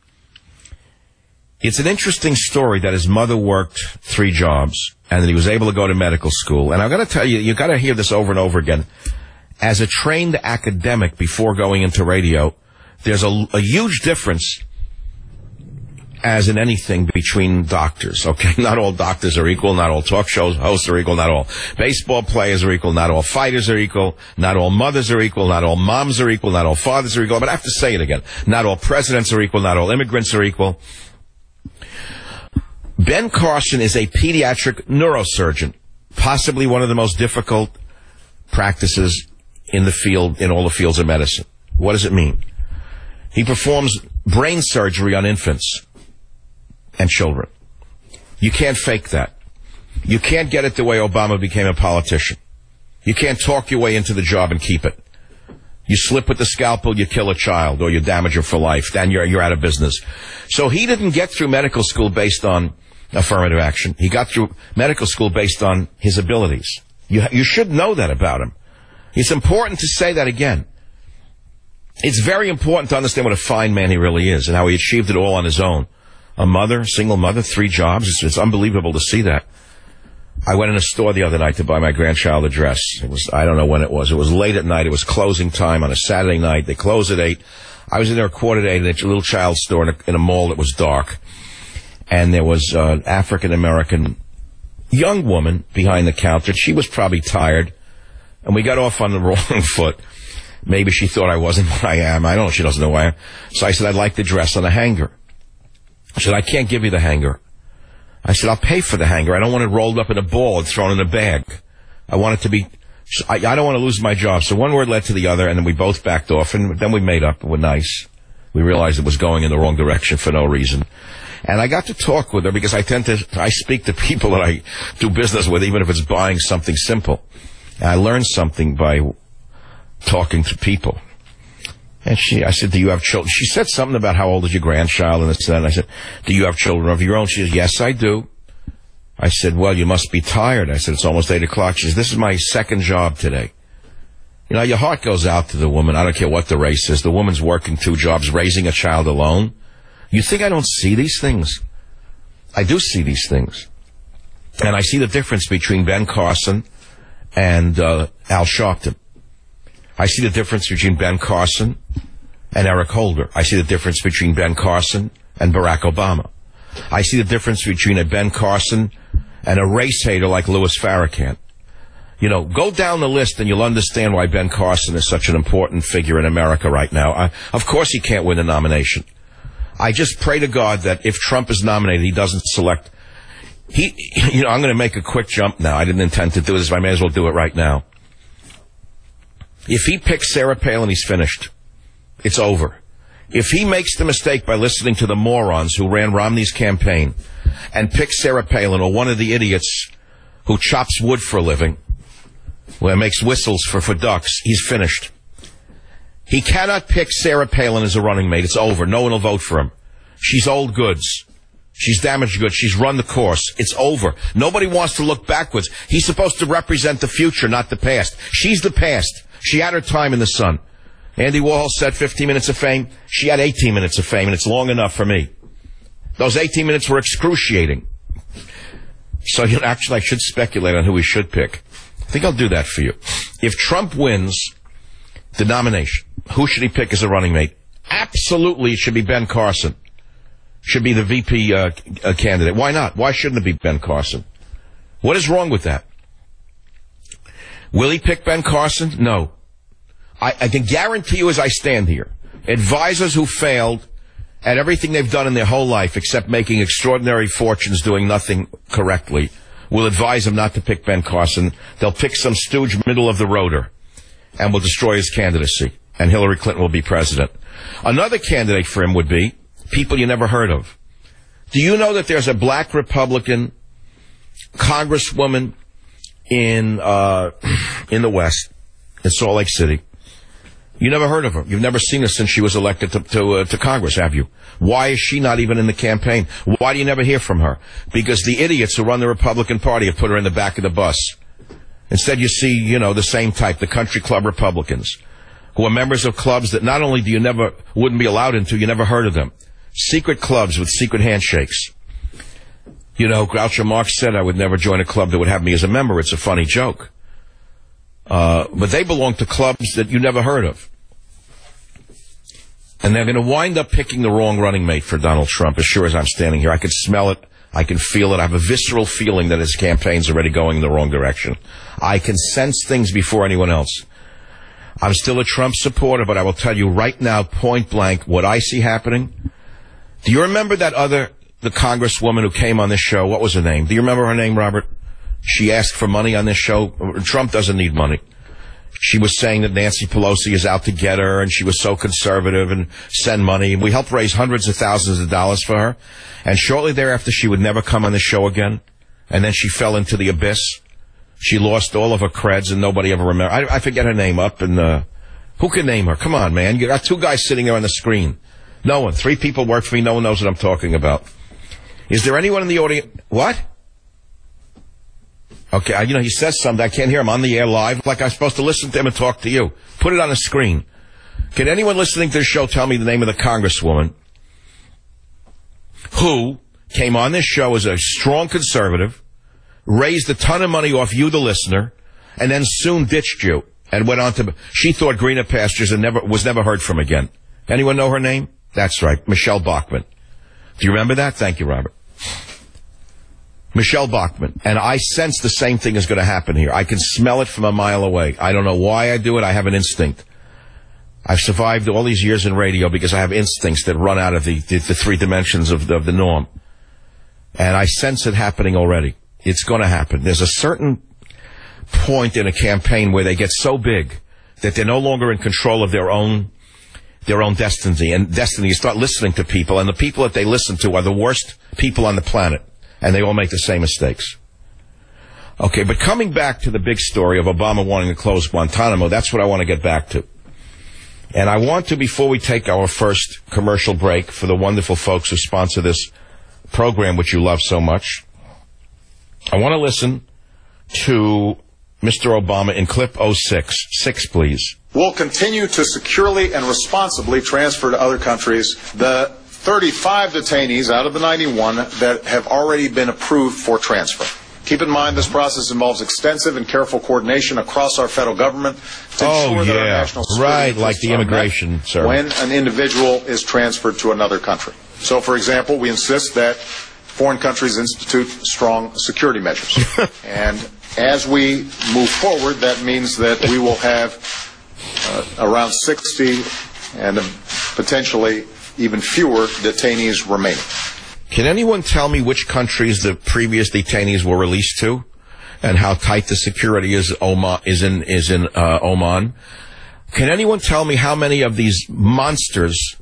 It's an interesting story that his mother worked 3 jobs and that he was able to go to medical school. And I'm going to tell you, you've got to hear this over and over again. As a trained academic before going into radio, there's a huge difference, as in anything, between doctors, okay? Not all doctors are equal, not all talk show hosts are equal, not all baseball players are equal, not all fighters are equal, not all mothers are equal, not all moms are equal, not all fathers are equal, but I have to say it again. Not all presidents are equal, not all immigrants are equal. Ben Carson is a pediatric neurosurgeon, possibly one of the most difficult practices in the field, in all the fields of medicine. What does it mean? He performs brain surgery on infants and children. You can't fake that. You can't get it the way Obama became a politician. You can't talk your way into the job and keep it. You slip with the scalpel, you kill a child, or you damage her for life, then you're out of business. So he didn't get through medical school based on affirmative action. He got through medical school based on his abilities. You should know that about him. It's important to say that again. It's very important to understand what a fine man he really is and how he achieved it all on his own. A mother, single mother, 3 jobs. It's unbelievable to see that. I went in a store the other night to buy my grandchild a dress. I don't know when it was. It was late at night. It was closing time on a Saturday night. They closed at 8. I was in there 7:45 at a little child's store in a mall that was dark. And there was an African-American young woman behind the counter. She was probably tired. And we got off on the wrong foot. Maybe she thought I wasn't what I am. I don't know. She doesn't know who I am. So I said, I'd like the dress on a hanger. She said, I can't give you the hanger. I said, I'll pay for the hanger. I don't want it rolled up in a ball and thrown in a bag. I want it to be, I don't want to lose my job. So one word led to the other, and then we both backed off, and then we made up. We're nice. We realized it was going in the wrong direction for no reason. And I got to talk with her because I speak to people that I do business with, even if it's buying something simple. And I learned something by talking to people. And I said, do you have children? She said something about how old is your grandchild and this and that. And I said, do you have children of your own? She said, yes, I do. I said, well, you must be tired. I said, it's almost 8 o'clock. She said, this is my second job today. You know, your heart goes out to the woman. I don't care what the race is. The woman's working 2 jobs, raising a child alone. You think I don't see these things? I do see these things. And I see the difference between Ben Carson and Al Sharpton. I see the difference between Ben Carson and Eric Holder. I see the difference between Ben Carson and Barack Obama. I see the difference between a Ben Carson and a race hater like Louis Farrakhan. You know, go down the list and you'll understand why Ben Carson is such an important figure in America right now. Of course he can't win a nomination. I just pray to God that if Trump is nominated, he doesn't select. I'm going to make a quick jump now. I didn't intend to do this, but I may as well do it right now. If he picks Sarah Palin, he's finished. It's over. If he makes the mistake by listening to the morons who ran Romney's campaign and picks Sarah Palin or one of the idiots who chops wood for a living, who makes whistles for ducks, he's finished. He cannot pick Sarah Palin as a running mate. It's over. No one will vote for him. She's old goods. She's damaged goods. She's run the course. It's over. Nobody wants to look backwards. He's supposed to represent the future, not the past. She's the past. She had her time in the sun. Andy Warhol said 15 minutes of fame. She had 18 minutes of fame, and it's long enough for me. Those 18 minutes were excruciating. So actually, I should speculate on who we should pick. I think I'll do that for you. If Trump wins the nomination, who should he pick as a running mate? Absolutely, it should be Ben Carson. Should be the VP candidate. Why not? Why shouldn't it be Ben Carson? What is wrong with that? Will he pick Ben Carson? No. I can guarantee you as I stand here, advisors who failed at everything they've done in their whole life except making extraordinary fortunes doing nothing correctly will advise him not to pick Ben Carson. They'll pick some stooge middle of the roader and will destroy his candidacy, and Hillary Clinton will be president. Another candidate for him would be people you never heard of. Do you know that there's a black Republican congresswoman in the West, in Salt Lake City? You never heard of her. You've never seen her since she was elected to Congress, have you? Why is she not even in the campaign? Why do you never hear from her? Because the idiots who run the Republican Party have put her in the back of the bus. Instead, you see, the same type, the country club Republicans, who are members of clubs that not only wouldn't be allowed into, you never heard of them. Secret clubs with secret handshakes. Groucho Marx said I would never join a club that would have me as a member. It's a funny joke. But they belong to clubs that you never heard of. And they're going to wind up picking the wrong running mate for Donald Trump, as sure as I'm standing here. I can smell it. I can feel it. I have a visceral feeling that his campaign's already going in the wrong direction. I can sense things before anyone else. I'm still a Trump supporter, but I will tell you right now, point blank, what I see happening. Do you remember that other the congresswoman who came on this show? What was her name? Do you remember her name, Robert? She asked for money on this show. Trump doesn't need money. She was saying that Nancy Pelosi is out to get her, and she was so conservative and send money. We helped raise hundreds of thousands of dollars for her. And shortly thereafter, she would never come on the show again. And then she fell into the abyss. She lost all of her creds, and nobody ever remembered. I forget her name up. And who can name her? Come on, man. You got two guys sitting there on the screen. No one. 3 people work for me. No one knows what I'm talking about. Is there anyone in the audience? What? Okay, he says something. I can't hear him on the air live, like I'm supposed to listen to him and talk to you. Put it on the screen. Can anyone listening to the show tell me the name of the congresswoman who came on this show as a strong conservative, raised a ton of money off you, the listener, and then soon ditched you and went on to... She thought greener pastures and was never heard from again. Anyone know her name? That's right, Michelle Bachmann. Do you remember that? Thank you, Robert. Michelle Bachmann. And I sense the same thing is going to happen here. I can smell it from a mile away. I don't know why I do it. I have an instinct. I've survived all these years in radio because I have instincts that run out of the 3 dimensions of the norm. And I sense it happening already. It's going to happen. There's a certain point in a campaign where they get so big that they're no longer in control of their own destiny. And you start listening to people, and the people that they listen to are the worst people on the planet. And they all make the same mistakes. Okay, but coming back to the big story of Obama wanting to close Guantanamo, that's what I want to get back to. And I want to, before we take our first commercial break, for the wonderful folks who sponsor this program, which you love so much, I want to listen to Mr. Obama in clip 06. 6, please. We'll continue to securely and responsibly transfer to other countries the 35 detainees out of the 91 that have already been approved for transfer. Keep in mind, this process involves extensive and careful coordination across our federal government to ensure that our national security like the immigration service, when an individual is transferred to another country. So, for example, we insist that foreign countries institute strong security measures. And as we move forward, that means that we will have around 60 and potentially even fewer detainees remaining. Can anyone tell me which countries the previous detainees were released to, and how tight the security is in Oman? Can anyone tell me how many of these monsters,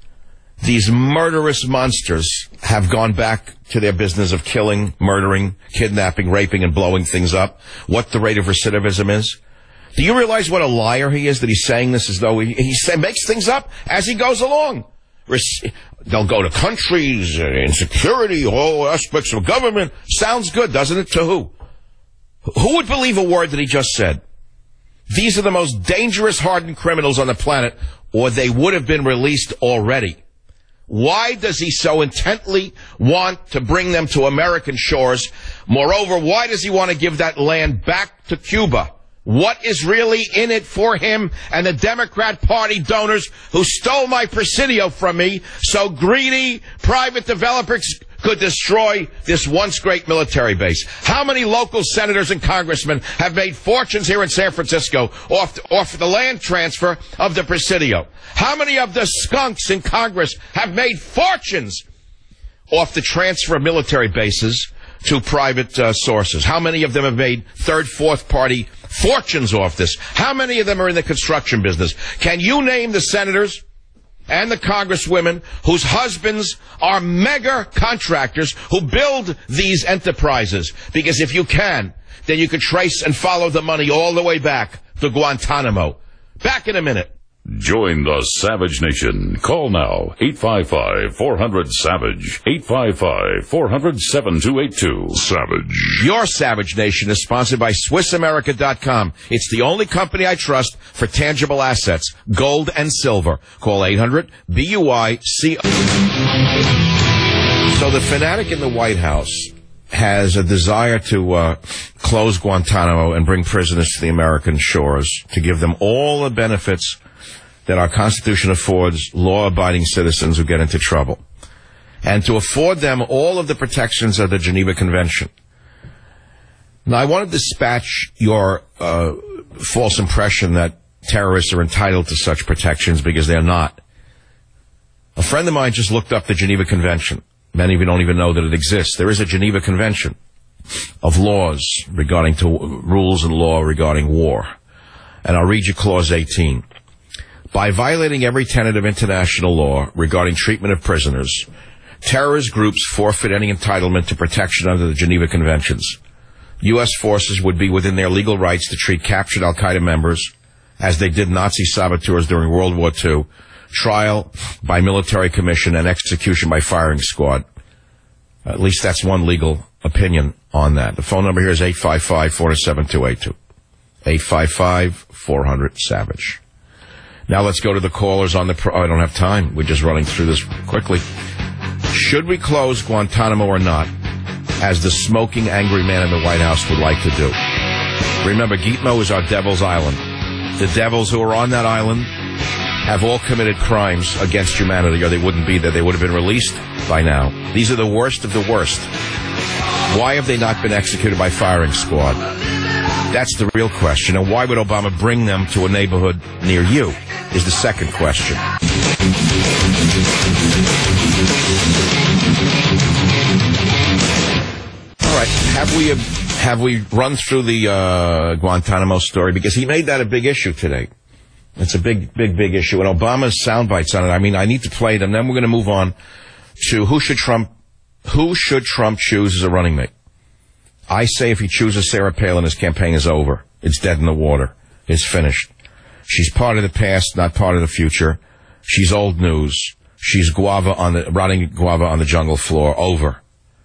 these murderous monsters, have gone back to their business of killing, murdering, kidnapping, raping, and blowing things up? What the rate of recidivism is? Do you realize what a liar he is, that he's saying this as though he makes things up as he goes along? They'll go to countries, insecurity, all aspects of government. Sounds good, doesn't it? To who? Who would believe a word that he just said? These are the most dangerous, hardened criminals on the planet, or they would have been released already. Why does he so intently want to bring them to American shores? Moreover, why does he want to give that land back to Cuba? What is really in it for him and the Democrat Party donors who stole my Presidio from me so greedy private developers could destroy this once great military base? How many local senators and congressmen have made fortunes here in San Francisco off the land transfer of the Presidio? How many of the skunks in Congress have made fortunes off the transfer of military bases to private sources? How many of them have made third, fourth party fortunes off this? How many of them are in the construction business? Can you name the senators and the congresswomen whose husbands are mega contractors who build these enterprises? Because if you can, then you can trace and follow the money all the way back to Guantanamo. Back in a minute. Join the Savage Nation. Call now, 855-400-SAVAGE, 855-400-7282. Savage. Your Savage Nation is sponsored by SwissAmerica.com. It's the only company I trust for tangible assets, gold and silver. Call 800-BUIC. So the fanatic in the White House has a desire to close Guantanamo and bring prisoners to the American shores, to give them all the benefits that our Constitution affords law-abiding citizens who get into trouble, and to afford them all of the protections of the Geneva Convention. Now, I want to dispatch your false impression that terrorists are entitled to such protections, because they're not. A friend of mine just looked up the Geneva Convention. Many of you don't even know that it exists. There is a Geneva Convention of laws regarding to rules and law regarding war. And I'll read you Clause 18. By violating every tenet of international law regarding treatment of prisoners, terrorist groups forfeit any entitlement to protection under the Geneva Conventions. U.S. forces would be within their legal rights to treat captured al-Qaeda members as they did Nazi saboteurs during World War II, trial by military commission and execution by firing squad. At least that's one legal opinion on that. The phone number here is 855-407-282. 855-400-SAVAGE. Now let's go to the callers on the... I don't have time. We're just running through this quickly. Should we close Guantanamo or not, as the smoking, angry man in the White House would like to do? Remember, Gitmo is our devil's island. The devils who are on that island have all committed crimes against humanity, or they wouldn't be there. They would have been released by now. These are the worst of the worst. Why have they not been executed by firing squad? That's the real question. And why would Obama bring them to a neighborhood near you is the second question. All right. Have we run through the Guantanamo story? Because he made that a big issue today. It's a big issue. And Obama's sound bites on it. I mean, I need to play them. Then we're going to move on to who should Trump choose as a running mate. I say if he chooses Sarah Palin, his campaign is over. It's dead in the water. It's finished. She's part of the past, not part of the future. She's old news. She's rotting guava on the jungle floor. Over.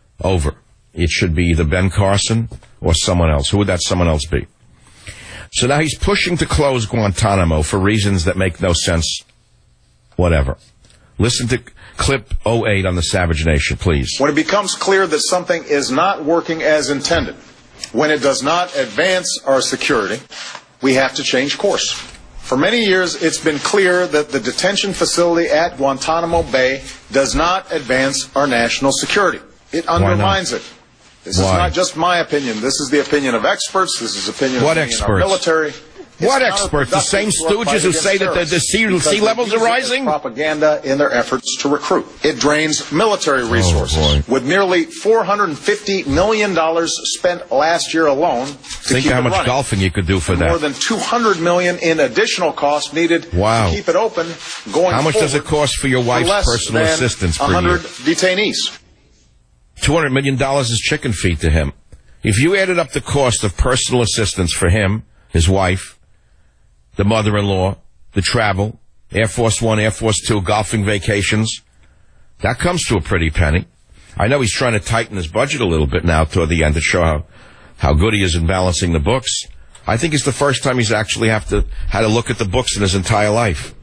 It should be either Ben Carson or someone else. Who would that someone else be? So now he's pushing to close Guantanamo for reasons that make no sense. Whatever. Listen to clip 08 on the Savage Nation, please. When it becomes clear that something is not working as intended, when it does not advance our security, we have to change course. For many years, it's been clear that the detention facility at Guantanamo Bay does not advance our national security. It undermines it. This is not just my opinion. This is the opinion of experts. This is the opinion of our military. What experts? The same stooges who say that the sea levels are rising? Propaganda in their efforts to recruit. It drains military resources. With nearly $450 million spent last year alone to Think keep how it much running. golfing you could do for that. More than $200 million in additional costs needed to keep it open going How much does it cost for your wife's personal assistance per year? 100 detainees. $200 million is chicken feed to him. If you added up the cost of personal assistance for him, his wife, the mother-in-law, the travel, Air Force One, Air Force Two, golfing vacations, that comes to a pretty penny. I know he's trying to tighten his budget a little bit now toward the end to show how good he is in balancing the books. I think it's the first time he's actually had to look at the books in his entire life.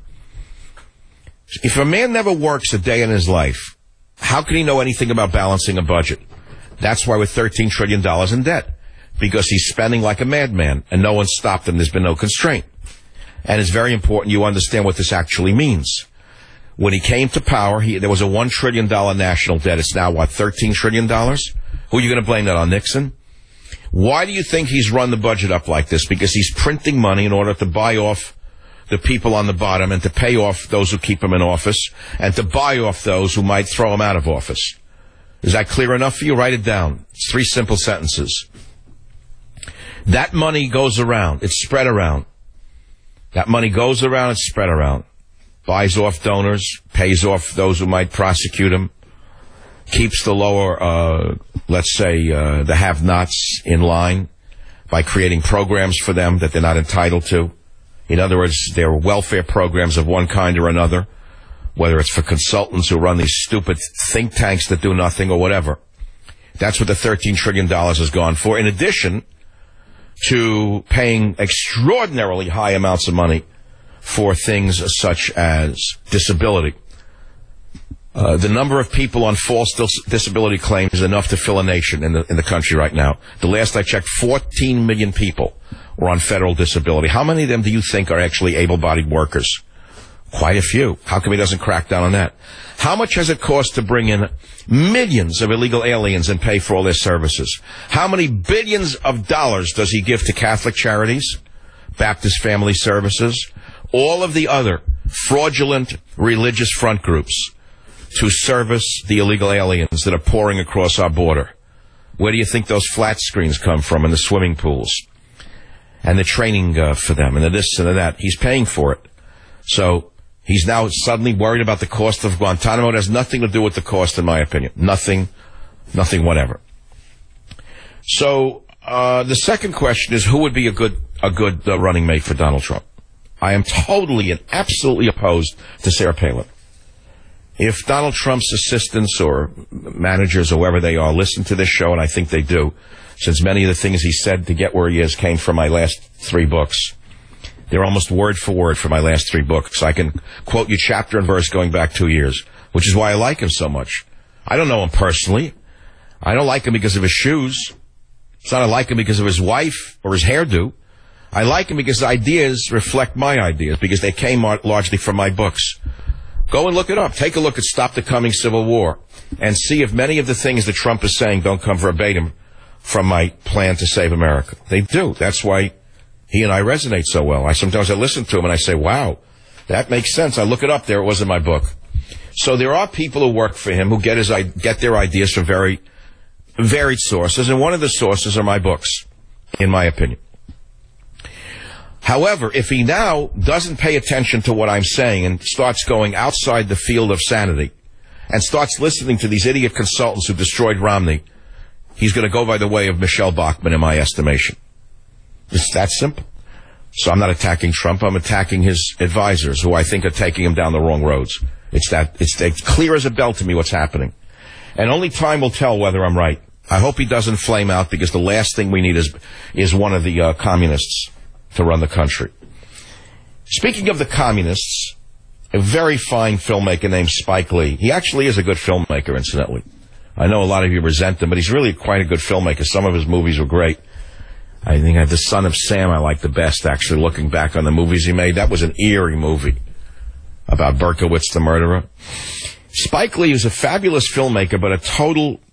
If a man never works a day in his life, how can he know anything about balancing a budget? That's why we're $13 trillion in debt. Because he's spending like a madman, and no one stopped him. There's been no constraint. And it's very important you understand what this actually means. When he came to power, there was a $1 trillion national debt. It's now, $13 trillion? Who are you going to blame that on, Nixon? Why do you think he's run the budget up like this? Because he's printing money in order to buy off the people on the bottom and to pay off those who keep him in office and to buy off those who might throw him out of office. Is that clear enough for you? Write it down. It's 3 simple sentences. That money goes around. It's spread around. That money goes around. It's spread around. Buys off donors, pays off those who might prosecute him, keeps the lower, the have-nots in line by creating programs for them that they're not entitled to. In other words, there are welfare programs of one kind or another, whether it's for consultants who run these stupid think tanks that do nothing or whatever. That's what the $13 trillion has gone for. In addition to paying extraordinarily high amounts of money for things such as disability. The number of people on false disability claims is enough to fill a nation in the country right now. The last I checked, 14 million people were on federal disability. How many of them do you think are actually able-bodied workers? Quite a few. How come he doesn't crack down on that? How much has it cost to bring in millions of illegal aliens and pay for all their services? How many billions of dollars does he give to Catholic charities, Baptist Family Services, all of the other fraudulent religious front groups to service the illegal aliens that are pouring across our border. Where do you think those flat screens come from in the swimming pools? And the training for them, and the this and the that. He's paying for it. So he's now suddenly worried about the cost of Guantanamo. It has nothing to do with the cost, in my opinion. Nothing whatever. So the second question is, who would be a good running mate for Donald Trump? I am totally and absolutely opposed to Sarah Palin. If Donald Trump's assistants or managers or whoever they are listen to this show, and I think they do, since many of the things he said to get where he is came from my last 3 books. They're almost word for word from my last 3 books. I can quote you chapter and verse going back 2 years, which is why I like him so much. I don't know him personally. I don't like him because of his shoes. It's not I like him because of his wife or his hairdo. I like him because his ideas reflect my ideas, because they came largely from my books. Go and look it up. Take a look at Stop the Coming Civil War and see if many of the things that Trump is saying don't come verbatim from my plan to save America. They do. That's why he and I resonate so well. Sometimes I listen to him and I say, wow, that makes sense. I look it up. There it was in my book. So there are people who work for him who get their ideas from very varied sources, and one of the sources are my books, in my opinion. However, if he now doesn't pay attention to what I'm saying and starts going outside the field of sanity and starts listening to these idiot consultants who destroyed Romney, he's going to go by the way of Michelle Bachmann, in my estimation. It's that simple. So I'm not attacking Trump. I'm attacking his advisors, who I think are taking him down the wrong roads. It's clear as a bell to me what's happening. And only time will tell whether I'm right. I hope he doesn't flame out, because the last thing we need is one of the communists to run the country. Speaking of the communists, a very fine filmmaker named Spike Lee. He actually is a good filmmaker, incidentally. I know a lot of you resent him, but he's really quite a good filmmaker. Some of his movies were great. I think The Son of Sam I like the best, actually, looking back on the movies he made. That was an eerie movie about Berkowitz, the murderer. Spike Lee is a fabulous filmmaker, but a total,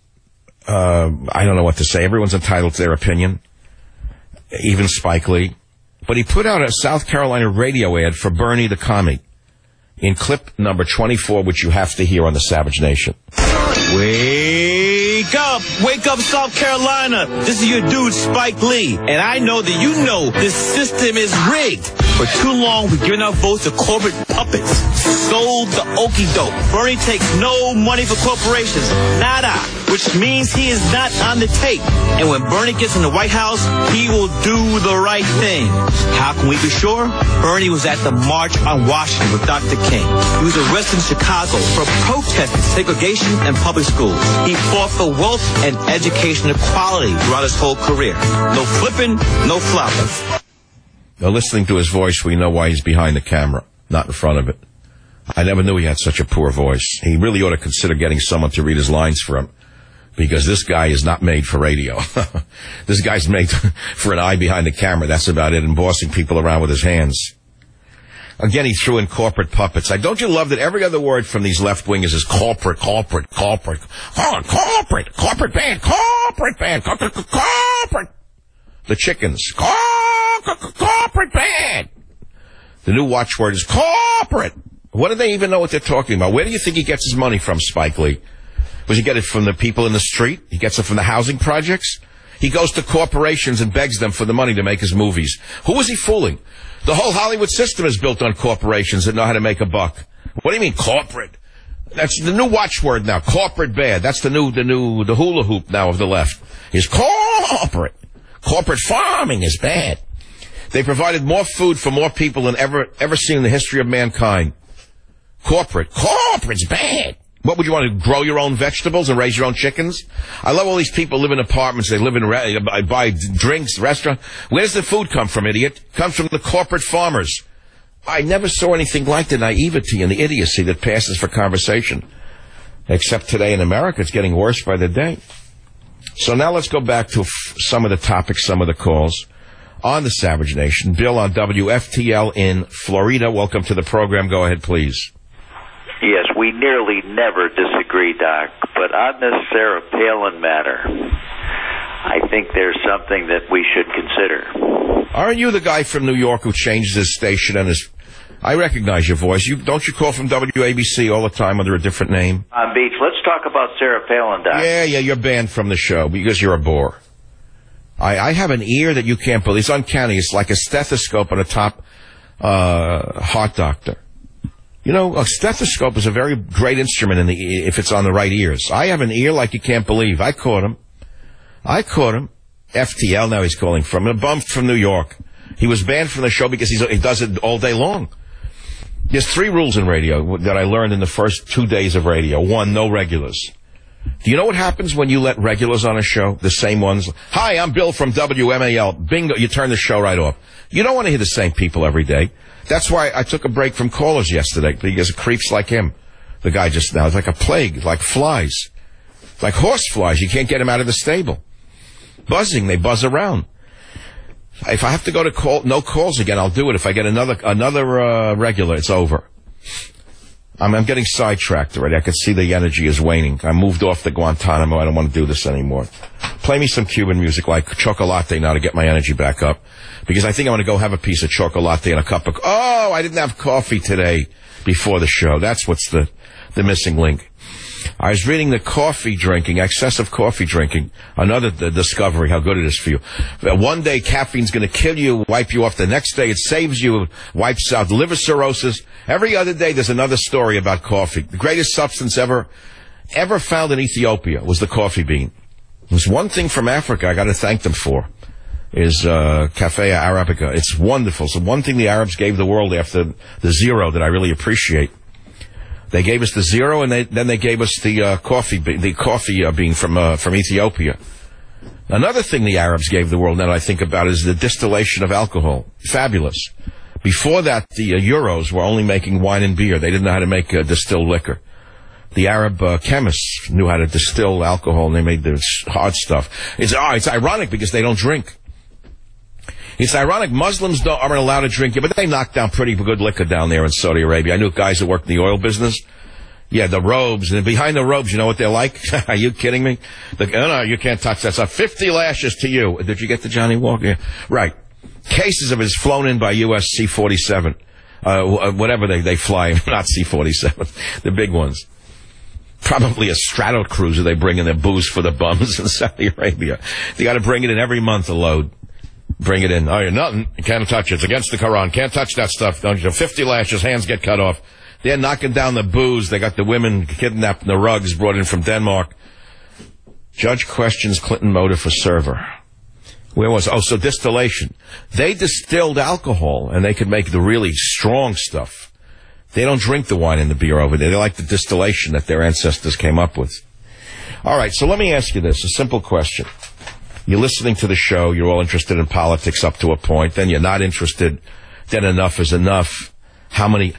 I don't know what to say. Everyone's entitled to their opinion, even Spike Lee. But he put out a South Carolina radio ad for Bernie the Commie in clip number 24, which you have to hear on the Savage Nation. Wake up, South Carolina. This is your dude, Spike Lee. And I know that you know this system is rigged. For too long, we've given our votes to corporate puppets. Sold the okie doke. Bernie takes no money for corporations. Nada. Which means he is not on the tape. And when Bernie gets in the White House, he will do the right thing. How can we be sure? Bernie was at the March on Washington with Dr. King. He was arrested in Chicago for protesting segregation in public schools. He fought for wealth and education equality throughout his whole career. No flipping, no flopping. Now, listening to his voice, we know why he's behind the camera, not in front of it. I never knew he had such a poor voice. He really ought to consider getting someone to read his lines for him, because this guy is not made for radio. This guy's made for an eye behind the camera. That's about it, and bossing people around with his hands. Again, he threw in corporate puppets. Don't you love that every other word from these left-wingers is corporate band, corporate band. The chickens, corporate band. The new watchword is corporate. What do they even know what they're talking about? Where do you think he gets his money from, Spike Lee? Does he get it from the people in the street? He gets it from the housing projects? He goes to corporations and begs them for the money to make his movies. Who is he fooling? The whole Hollywood system is built on corporations that know how to make a buck. What do you mean, corporate? That's the new watchword now, corporate bad. That's the hula hoop now of the left. Is corporate. Corporate farming is bad. They provided more food for more people than ever seen in the history of mankind. Corporate's bad. What, would you want to grow your own vegetables and raise your own chickens? I love all these people live in apartments. They live in, buy drinks, restaurants. Where does the food come from, idiot? It comes from the corporate farmers. I never saw anything like the naivety and the idiocy that passes for conversation. Except today in America, it's getting worse by the day. So now let's go back to some of the topics, some of the calls on the Savage Nation. Bill on WFTL in Florida. Welcome to the program. Go ahead, please. Yes, we nearly never disagree, Doc, but on this Sarah Palin matter, I think there's something that we should consider. Aren't you the guy from New York who changed his station and I recognize your voice. Don't you call from WABC all the time under a different name? On Beach. Let's talk about Sarah Palin, Doc. Yeah, you're banned from the show because you're a bore. I have an ear that you can't believe. It's uncanny. It's like a stethoscope on a top heart doctor. You know, a stethoscope is a very great instrument if it's on the right ears. I have an ear like you can't believe. I caught him. FTL now he's calling from. A bum from New York. He was banned from the show because he does it all day long. There's 3 rules in radio that I learned in the first 2 days of radio. 1, no regulars. Do you know what happens when you let regulars on a show? The same ones. Hi, I'm Bill from WMAL. Bingo. You turn the show right off. You don't want to hear the same people every day. That's why I took a break from callers yesterday, because of creeps like him. The guy just now is like a plague, like flies. Like horse flies. You can't get him out of the stable. Buzzing. They buzz around. If I have to go to no calls again, I'll do it. If I get another regular, it's over. I'm getting sidetracked already. I can see the energy is waning. I moved off the Guantanamo. I don't want to do this anymore. Play me some Cuban music like Chocolate now to get my energy back up. Because I think I'm going to go have a piece of chocolate and a cup of... Oh, I didn't have coffee today before the show. That's what's the missing link. I was reading the excessive coffee drinking, another discovery, how good it is for you. One day caffeine's going to kill you, wipe you off. The next day it saves you, wipes out liver cirrhosis. Every other day there's another story about coffee. The greatest substance ever found in Ethiopia was the coffee bean. There's one thing from Africa I got to thank them for, is Café Arabica. It's wonderful. So one thing the Arabs gave the world after the zero that I really appreciate. They gave us the zero, and then they gave us the coffee bean from Ethiopia. Another thing the Arabs gave the world, now that I think about it, is the distillation of alcohol. Fabulous. Before that, the Euros were only making wine and beer. They didn't know how to make distilled liquor. The Arab chemists knew how to distill alcohol, and they made the hard stuff. It's ironic because they don't drink. It's ironic. Muslims aren't allowed to drink it, but they knock down pretty good liquor down there in Saudi Arabia. I knew guys that worked in the oil business. Yeah, the robes. And behind the robes, you know what they're like? Are you kidding me? No, you can't touch that stuff. 50 lashes to you. Did you get the Johnny Walker? Yeah. Right. Cases of it is flown in by U.S. C-47. Whatever they fly, not C-47. The big ones. Probably a Stratocruiser they bring in their booze for the bums in Saudi Arabia. They got to bring it in every month, a load. Bring it in. Oh, you're nothing. You can't touch it. It's against the Quran. Can't touch that stuff. Don't you? 50 lashes, hands get cut off. They're knocking down the booze. They got the women kidnapped in the rugs brought in from Denmark. Judge questions Clinton motive for server. Where was it? Oh, so distillation. They distilled alcohol, and they could make the really strong stuff. They don't drink the wine and the beer over there. They like the distillation that their ancestors came up with. All right, so let me ask you this, a simple question. You're listening to the show. You're all interested in politics up to a point. Then you're not interested. Then enough is enough. How many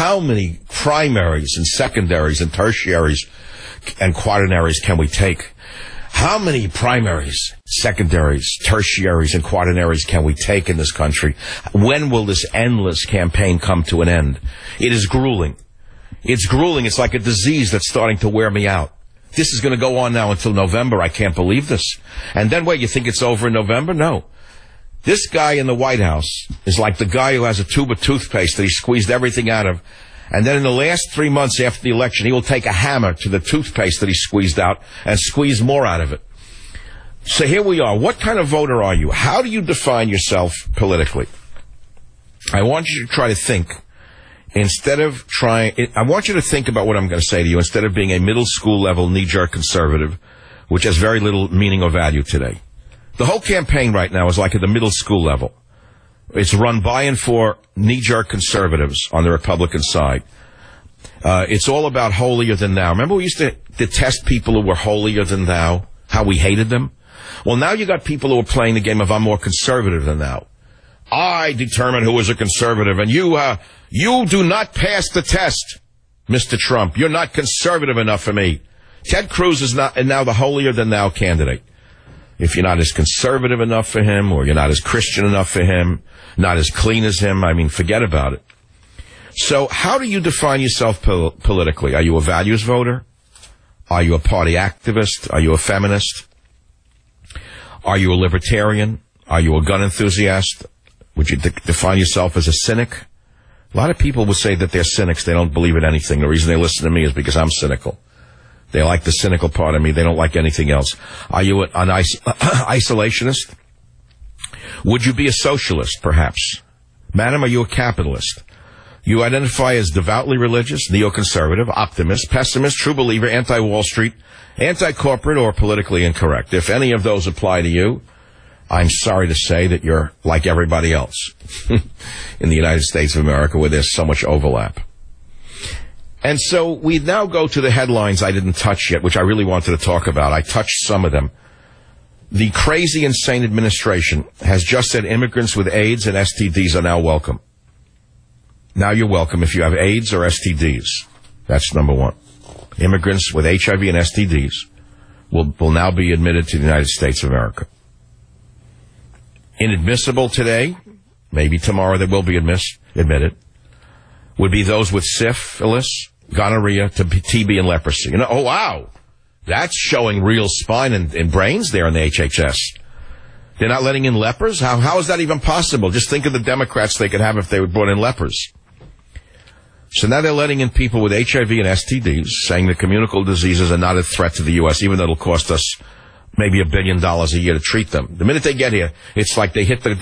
primaries and secondaries and tertiaries and quaternaries can we take? How many primaries, secondaries, tertiaries, and quaternaries can we take in this country? When will this endless campaign come to an end? It is grueling. It's grueling. It's like a disease that's starting to wear me out. This is going to go on now until November. I can't believe this. And then wait, you think it's over in November? No. This guy in the White House is like the guy who has a tube of toothpaste that he squeezed everything out of. And then in the last 3 months after the election, he will take a hammer to the toothpaste that he squeezed out and squeeze more out of it. So here we are. What kind of voter are you? How do you define yourself politically? I want you to try to think. I want you to think about what I'm going to say to you instead of being a middle school level knee-jerk conservative, which has very little meaning or value today. The whole campaign right now is like at the middle school level. It's run by and for knee-jerk conservatives on the Republican side. It's all about holier than thou. Remember we used to detest people who were holier than thou, how we hated them? Well, now you got people who are playing the game of I'm more conservative than thou. I determine who is a conservative, and you do not pass the test, Mr. Trump. You're not conservative enough for me. Ted Cruz is now the holier-than-thou candidate. If you're not as conservative enough for him, or you're not as Christian enough for him, not as clean as him, I mean, forget about it. So how do you define yourself politically? Are you a values voter? Are you a party activist? Are you a feminist? Are you a libertarian? Are you a gun enthusiast? Would you define yourself as a cynic? A lot of people would say that they're cynics. They don't believe in anything. The reason they listen to me is because I'm cynical. They like the cynical part of me. They don't like anything else. Are you an isolationist? Would you be a socialist, perhaps? Madam, are you a capitalist? You identify as devoutly religious, neoconservative, optimist, pessimist, true believer, anti-Wall Street, anti-corporate, or politically incorrect. If any of those apply to you, I'm sorry to say that you're like everybody else in the United States of America, where there's so much overlap. And so we now go to the headlines I didn't touch yet, which I really wanted to talk about. I touched some of them. The crazy, insane administration has just said immigrants with AIDS and STDs are now welcome. Now you're welcome if you have AIDS or STDs. That's number one. Immigrants with HIV and STDs will now be admitted to the United States of America. Inadmissible today, maybe tomorrow they will be admitted, would be those with syphilis, gonorrhea, TB, and leprosy. Oh, wow. That's showing real spine and brains there in the HHS. They're not letting in lepers? How is that even possible? Just think of the Democrats they could have if they brought in lepers. So now they're letting in people with HIV and STDs, saying that communicable diseases are not a threat to the U.S., even though it'll cost us maybe $1 billion a year to treat them. The minute they get here, it's like they hit the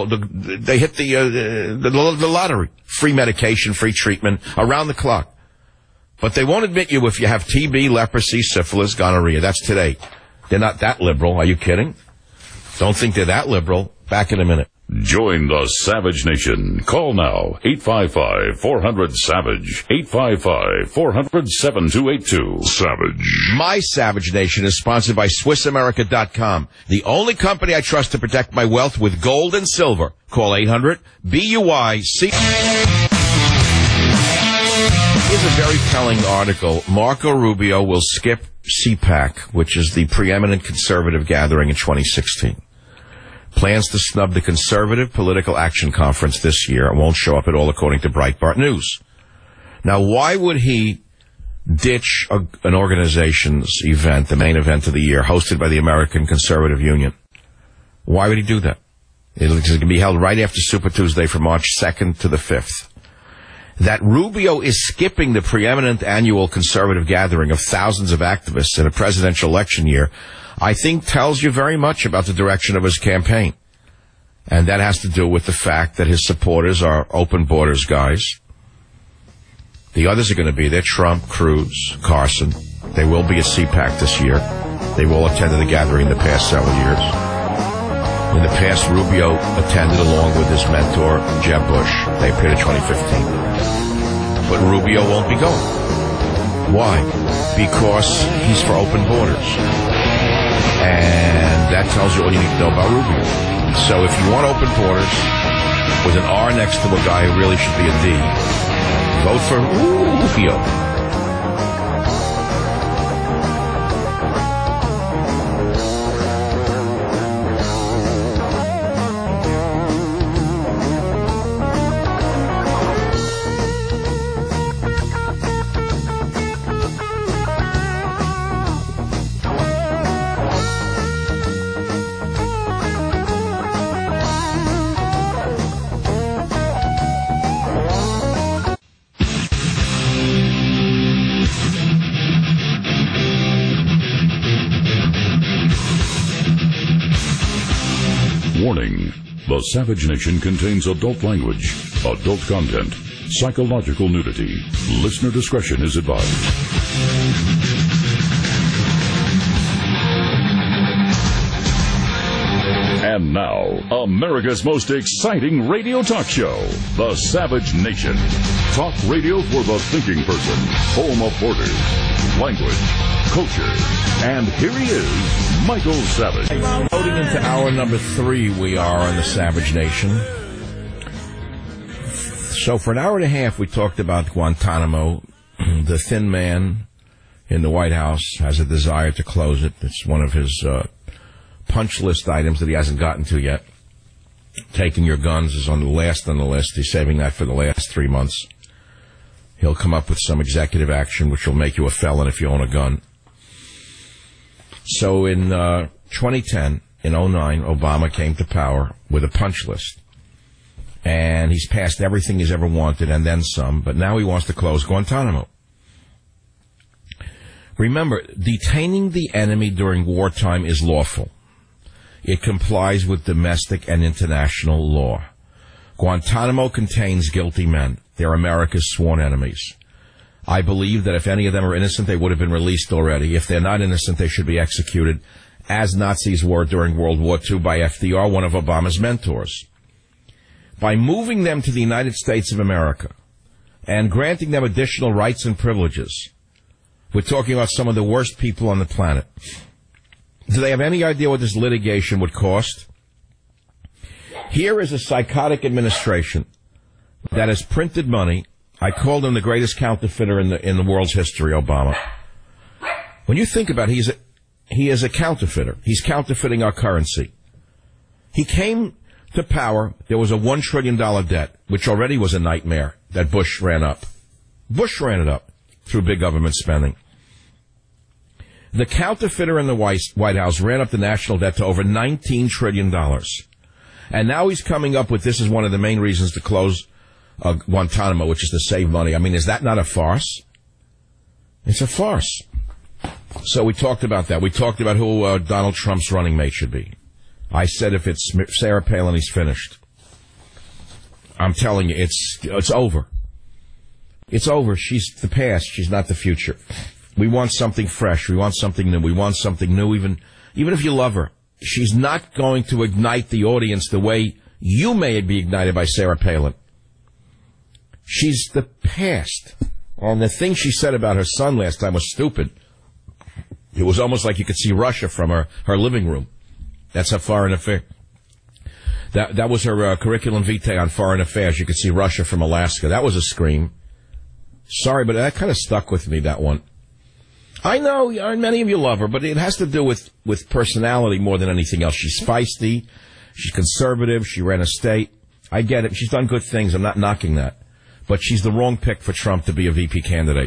lottery. Free medication, free treatment, around the clock. But they won't admit you if you have TB, leprosy, syphilis, gonorrhea. That's today. They're not that liberal. Are you kidding? Don't think they're that liberal. Back in a minute. Join the Savage Nation. Call now, 855-400-SAVAGE, 855-400-7282. Savage. My Savage Nation is sponsored by SwissAmerica.com, the only company I trust to protect my wealth with gold and silver. Call 800-BUYC. Here's a very telling article. Marco Rubio will skip CPAC, which is the preeminent conservative gathering in 2016. Plans to snub the Conservative Political Action Conference this year and won't show up at all, according to Breitbart News. Now, why would he ditch an organization's event, the main event of the year, hosted by the American Conservative Union? Why would he do that? It's going to be held right after Super Tuesday from March 2nd to the 5th. That Rubio is skipping the preeminent annual conservative gathering of thousands of activists in a presidential election year, I think tells you very much about the direction of his campaign. And that has to do with the fact that his supporters are open borders guys. The others are going to be there: Trump, Cruz, Carson. They will be at CPAC this year. They've all attended the gathering in the past several years. In the past, Rubio attended along with his mentor, Jeb Bush. They appeared in 2015. But Rubio won't be going. Why? Because he's for open borders. And that tells you all you need to know about Rubio. So if you want open borders with an R next to a guy who really should be a D, vote for Rubio. Warning. The Savage Nation contains adult language, adult content, psychological nudity. Listener discretion is advised. And now, America's most exciting radio talk show, The Savage Nation. Talk radio for the thinking person, home of borders, language, culture. And here he is, Michael Savage. Loading into hour number 3, we are on The Savage Nation. So for an hour and a half, we talked about Guantanamo. The thin man in the White House has a desire to close it. It's one of his punch list items that he hasn't gotten to yet. Taking your guns is on the last on the list. He's saving that for the last 3 months. He'll come up with some executive action which will make you a felon if you own a gun. So in 2010, in 2009, Obama came to power with a punch list. And he's passed everything he's ever wanted and then some, but now he wants to close Guantanamo. Remember, detaining the enemy during wartime is lawful. It complies with domestic and international law. Guantanamo contains guilty men. They're America's sworn enemies. I believe that if any of them are innocent, they would have been released already. If they're not innocent, they should be executed, as Nazis were during World War II by FDR, one of Obama's mentors. By moving them to the United States of America and granting them additional rights and privileges, we're talking about some of the worst people on the planet. Do they have any idea what this litigation would cost? Here is a psychotic administration that has printed money. I called him the greatest counterfeiter in the world's history, Obama. When you think about it, he is a counterfeiter. He's counterfeiting our currency. He came to power. There was a $1 trillion debt, which already was a nightmare that Bush ran up. Bush ran it up through big government spending. The counterfeiter in the White House ran up the national debt to over $19 trillion. And now he's coming up with this is one of the main reasons to close Guantanamo, which is to save money. I mean, is that not a farce? It's a farce. So we talked about that. We talked about who Donald Trump's running mate should be. I said if it's Sarah Palin, he's finished. I'm telling you, it's over. It's over. She's the past. She's not the future. We want something fresh. We want something new. We want something new, even if you love her. She's not going to ignite the audience the way you may be ignited by Sarah Palin. She's the past. And the thing she said about her son last time was stupid. It was almost like you could see Russia from her living room. That's her foreign affair. That was her curriculum vitae on foreign affairs. You could see Russia from Alaska. That was a scream. Sorry, but that kind of stuck with me, that one. I know many of you love her, but it has to do with personality more than anything else. She's feisty. She's conservative. She ran a state. I get it. She's done good things. I'm not knocking that. But she's the wrong pick for Trump to be a VP candidate.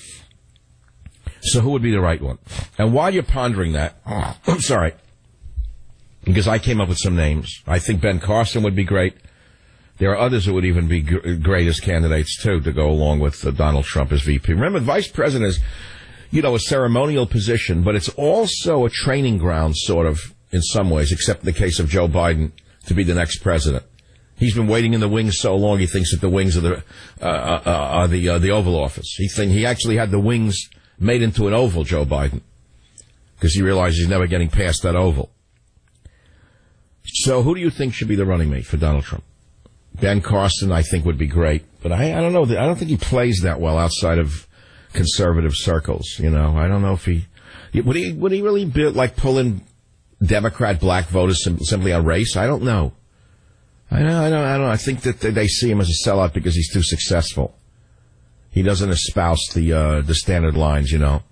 So who would be the right one? And while you're pondering that, I'm sorry, because I came up with some names. I think Ben Carson would be great. There are others who would even be great as candidates, too, to go along with Donald Trump as VP. Remember, vice president is, a ceremonial position, but it's also a training ground, sort of, in some ways, except in the case of Joe Biden, to be the next president. He's been waiting in the wings so long, he thinks that the wings are the Oval Office. He actually had the wings made into an oval, Joe Biden, because he realized he's never getting past that oval. So who do you think should be the running mate for Donald Trump? Ben Carson, I think, would be great, but I don't know. I don't think he plays that well outside of conservative circles. I don't know if would he really be like pulling Democrat black voters simply on race. I don't know. I don't. I think that they see him as a sellout because he's too successful. He doesn't espouse the standard lines,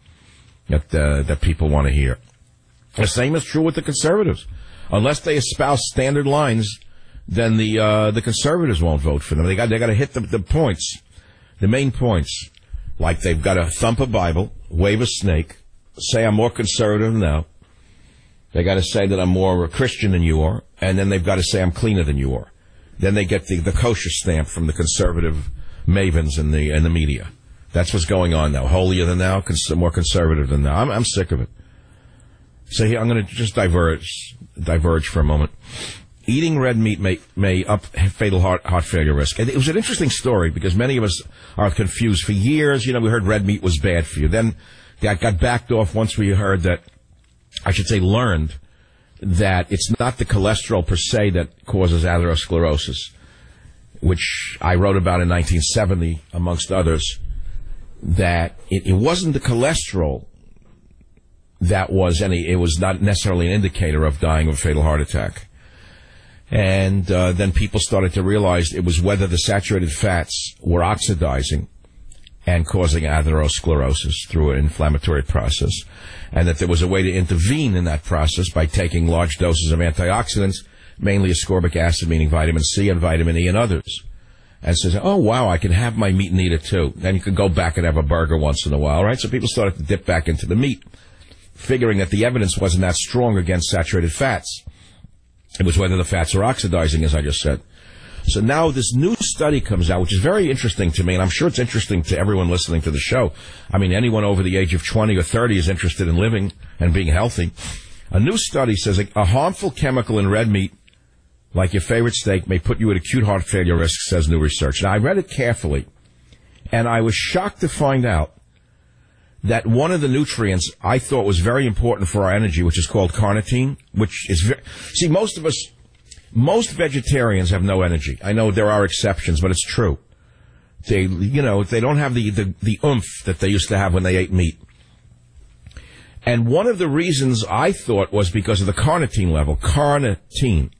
that people want to hear. The same is true with the conservatives. Unless they espouse standard lines, then the conservatives won't vote for them. They got to hit the points, the main points. Like they've got to thump a Bible, wave a snake, say I'm more conservative than thou. They got to say that I'm more Christian than you are, and then they've got to say I'm cleaner than you are. Then they get the kosher stamp from the conservative mavens in the media. That's what's going on now. Holier than thou, more conservative than thou. I'm sick of it. So here I'm going to just diverge for a moment. Eating red meat may up fatal heart failure risk. And it was an interesting story because many of us are confused. For years, we heard red meat was bad for you. Then that got backed off once we heard that, learned that it's not the cholesterol per se that causes atherosclerosis, which I wrote about in 1970, amongst others, that it wasn't the cholesterol that it was not necessarily an indicator of dying of a fatal heart attack. And then people started to realize it was whether the saturated fats were oxidizing and causing atherosclerosis through an inflammatory process, and that there was a way to intervene in that process by taking large doses of antioxidants, mainly ascorbic acid, meaning vitamin C and vitamin E and others. And says, oh, wow, I can have my meat and eat it too. Then you can go back and have a burger once in a while, right? So people started to dip back into the meat, figuring that the evidence wasn't that strong against saturated fats. It was whether the fats are oxidizing, as I just said. So now this new study comes out, which is very interesting to me, and I'm sure it's interesting to everyone listening to the show. I mean, anyone over the age of 20 or 30 is interested in living and being healthy. A new study says a harmful chemical in red meat, like your favorite steak, may put you at acute heart failure risk, says new research. Now, I read it carefully, and I was shocked to find out that one of the nutrients I thought was very important for our energy, which is called carnitine, which is see, most vegetarians have no energy. I know there are exceptions, but it's true. They don't have the oomph that they used to have when they ate meat. And one of the reasons I thought was because of the carnitine level. Carnitine.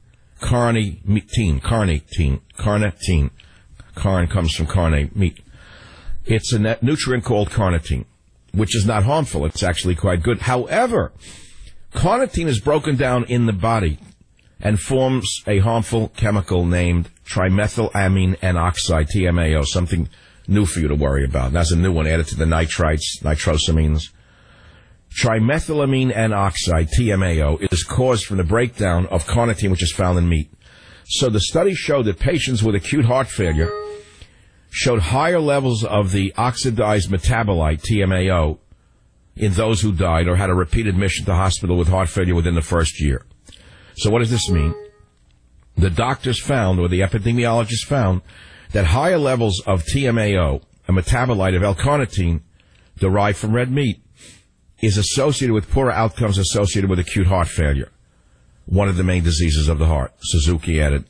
Carn comes from carne, meat. It's a nutrient called carnitine, which is not harmful. It's actually quite good. However, carnitine is broken down in the body and forms a harmful chemical named trimethylamine N-oxide, TMAO, something new for you to worry about. And that's a new one added to the nitrites, nitrosamines. Trimethylamine N-oxide, TMAO, is caused from the breakdown of carnitine, which is found in meat. So the study showed that patients with acute heart failure showed higher levels of the oxidized metabolite, TMAO, in those who died or had a repeat admission to hospital with heart failure within the first year. So what does this mean? The doctors found, or the epidemiologists found, that higher levels of TMAO, a metabolite of L-carnitine derived from red meat, is associated with poorer outcomes associated with acute heart failure, one of the main diseases of the heart, Suzuki added.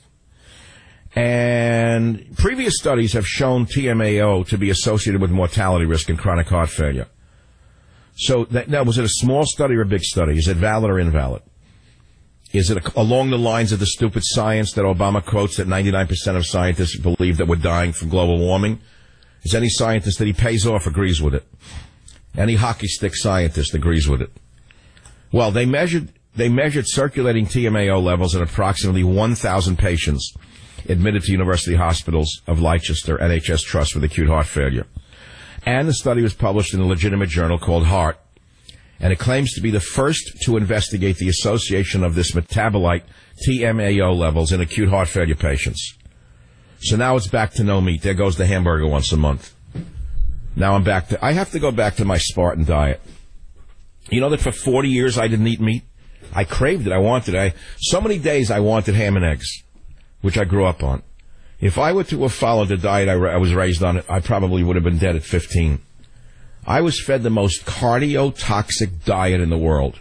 And previous studies have shown TMAO to be associated with mortality risk in chronic heart failure. So now, was it a small study or a big study? Is it valid or invalid? Is it along the lines of the stupid science that Obama quotes that 99% of scientists believe that we're dying from global warming? Is any scientist that he pays off agrees with it? Any hockey stick scientist agrees with it? Well, they measured circulating TMAO levels in approximately 1,000 patients admitted to University Hospitals of Leicester NHS Trust with acute heart failure. And the study was published in a legitimate journal called Heart. And it claims to be the first to investigate the association of this metabolite, TMAO levels, in acute heart failure patients. So now it's back to no meat. There goes the hamburger once a month. Now I have to go back to my Spartan diet. You know that for 40 years I didn't eat meat? I craved it. I wanted it. So many days I wanted ham and eggs, which I grew up on. If I were to have followed the diet I was raised on, I probably would have been dead at 15. I was fed the most cardiotoxic diet in the world.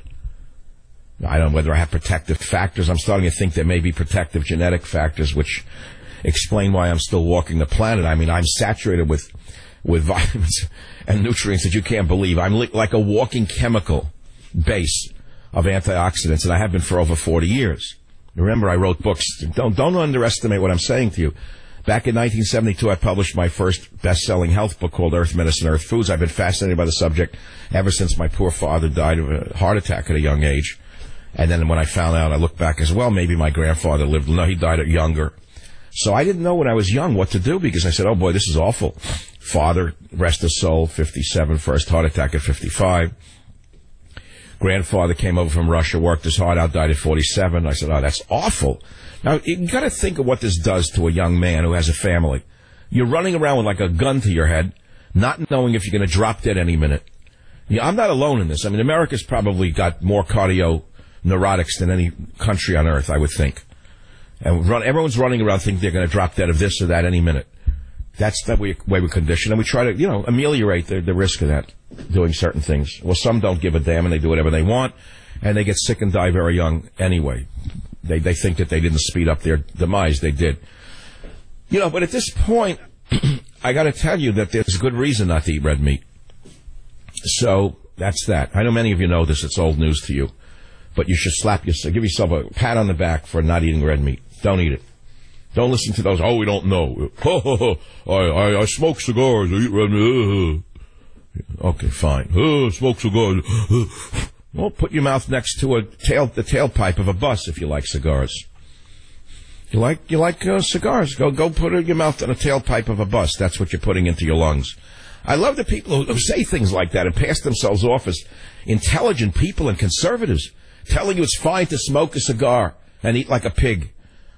I don't know whether I have protective factors. I'm starting to think there may be protective genetic factors which explain why I'm still walking the planet. I mean, I'm saturated with vitamins and nutrients that you can't believe. I'm like a walking chemical base of antioxidants, and I have been for over 40 years. Remember, I wrote books. Don't underestimate what I'm saying to you. Back in 1972, I published my first best-selling health book called Earth Medicine, Earth Foods. I've been fascinated by the subject ever since my poor father died of a heart attack at a young age. And then when I found out, I looked back as well, maybe my grandfather lived. No, he died at younger. So I didn't know when I was young what to do, because I said, oh boy, this is awful. Father, rest his soul, 57, first heart attack at 55. Grandfather came over from Russia, worked his heart out, died at 47. I said, oh, that's awful. Now, you got to think of what this does to a young man who has a family. You're running around with like a gun to your head, not knowing if you're going to drop dead any minute. Yeah, I'm not alone in this. I mean, America's probably got more cardio neurotics than any country on earth, I would think. And everyone's running around thinking they're going to drop dead of this or that any minute. That's the way we're conditioned, and we try to, ameliorate the risk of that, doing certain things. Well, some don't give a damn, and they do whatever they want, and they get sick and die very young anyway. They think that they didn't speed up their demise. They did. But at this point, I got to tell you that there's good reason not to eat red meat. So that's that. I know many of you know this. It's old news to you. But you should give yourself a pat on the back for not eating red meat. Don't eat it. Don't listen to those, we don't know. I smoke cigars, I eat red meat. Okay, fine. Smoke cigars. Well, put your mouth next to the tailpipe of a bus if you like cigars. You like cigars? Go put your mouth on a tailpipe of a bus. That's what you're putting into your lungs. I love the people who say things like that and pass themselves off as intelligent people and conservatives, telling you it's fine to smoke a cigar and eat like a pig.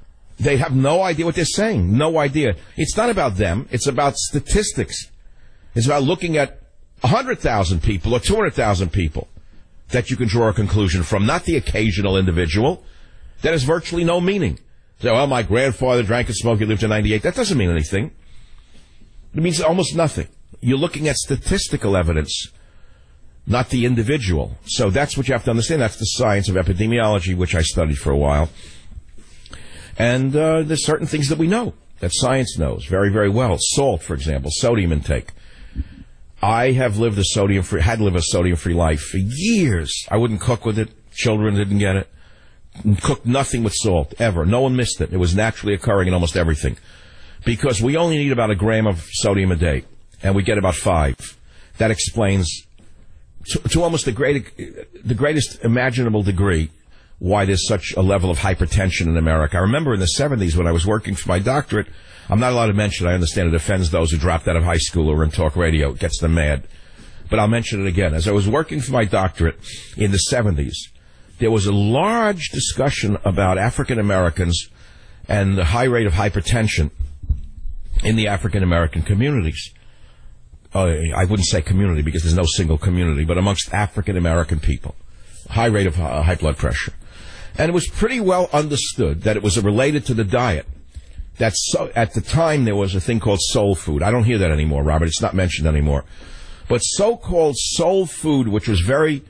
They have no idea what they're saying. No idea. It's not about them. It's about statistics. It's about looking at 100,000 people or 200,000 people that you can draw a conclusion from, not the occasional individual. That has virtually no meaning. So, well, my grandfather drank and smoked, he lived to 98. That doesn't mean anything. It means almost nothing. You're looking at statistical evidence, not the individual. So that's what you have to understand. That's the science of epidemiology, which I studied for a while. And there's certain things that we know, that science knows very, very well. Salt, for example, sodium intake. I have lived a sodium-free life for years. I wouldn't cook with it. Children didn't get it. Cooked nothing with salt, ever. No one missed it. It was naturally occurring in almost everything. Because we only need about a gram of sodium a day, and we get about 5. That explains, to almost the greatest imaginable degree, why there's such a level of hypertension in America. I remember in the 70s when I was working for my doctorate, I'm not allowed to mention, I understand it offends those who dropped out of high school or in talk radio. It gets them mad. But I'll mention it again. As I was working for my doctorate in the 70s, there was a large discussion about African Americans and the high rate of hypertension in the African American communities. I wouldn't say community because there's no single community, but amongst African American people. High rate of high blood pressure. And it was pretty well understood that it was related to the diet. At the time, there was a thing called soul food. I don't hear that anymore, Robert. It's not mentioned anymore. But so-called soul food, which was very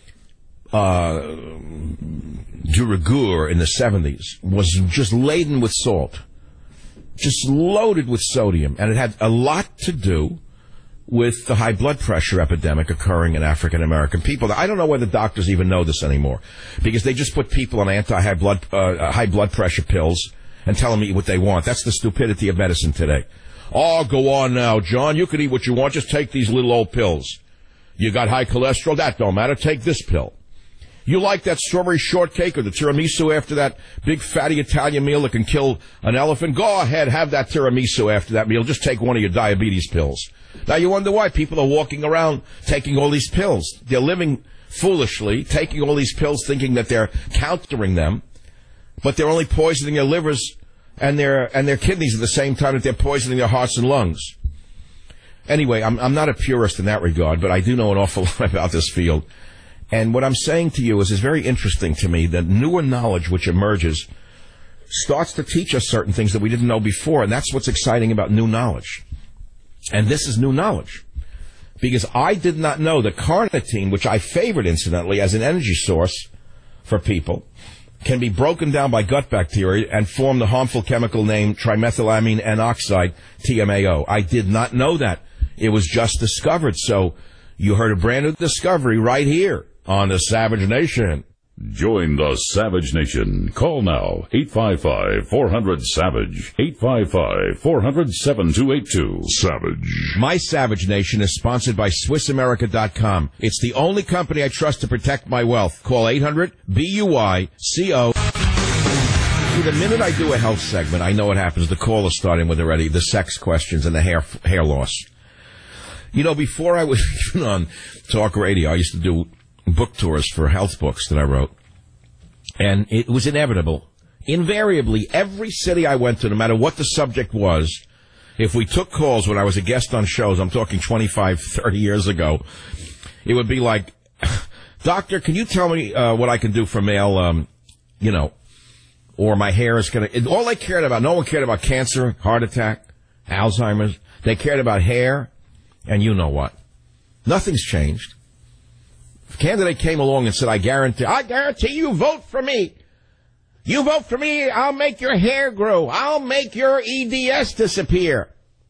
de rigueur in the 70s, was just laden with salt. Just loaded with sodium. And it had a lot to do with the high blood pressure epidemic occurring in African American people. I don't know whether doctors even know this anymore, because they just put people on high blood pressure pills and tell them to eat what they want. That's the stupidity of medicine today. Oh, go on now, John. You can eat what you want. Just take these little old pills. You got high cholesterol? That don't matter. Take this pill. You like that strawberry shortcake or the tiramisu after that big fatty Italian meal that can kill an elephant? Go ahead, have that tiramisu after that meal. Just take one of your diabetes pills. Now you wonder why people are walking around taking all these pills. They're living foolishly, taking all these pills thinking that they're countering them, but they're only poisoning their livers and their kidneys at the same time that they're poisoning their hearts and lungs. Anyway, I'm not a purist in that regard, but I do know an awful lot about this field. And what I'm saying to you is it's very interesting to me that newer knowledge which emerges starts to teach us certain things that we didn't know before, and that's what's exciting about new knowledge. And this is new knowledge. Because I did not know that carnitine, which I favored, incidentally, as an energy source for people, can be broken down by gut bacteria and form the harmful chemical named trimethylamine N-oxide, TMAO. I did not know that. It was just discovered. So you heard a brand new discovery right here on the Savage Nation. Join the Savage Nation. Call now, 855-400-SAVAGE, 855-400-7282. Savage. My Savage Nation is sponsored by SwissAmerica.com. It's the only company I trust to protect my wealth. Call 800-BUI-CO. The minute I do a health segment, I know what happens. The call is starting with already the sex questions and the hair loss. You know, before I was even on talk radio, I used to do book tours for health books that I wrote. And it was inevitable. Invariably, every city I went to, no matter what the subject was, if we took calls when I was a guest on shows, I'm talking 25, 30 years ago, it would be like, Doctor, can you tell me what I can do for male, or my hair is going to... All they cared about, no one cared about cancer, heart attack, Alzheimer's. They cared about hair, and you know what. Nothing's changed. If a candidate came along and said, I guarantee you vote for me. You vote for me, I'll make your hair grow. I'll make your EDS disappear.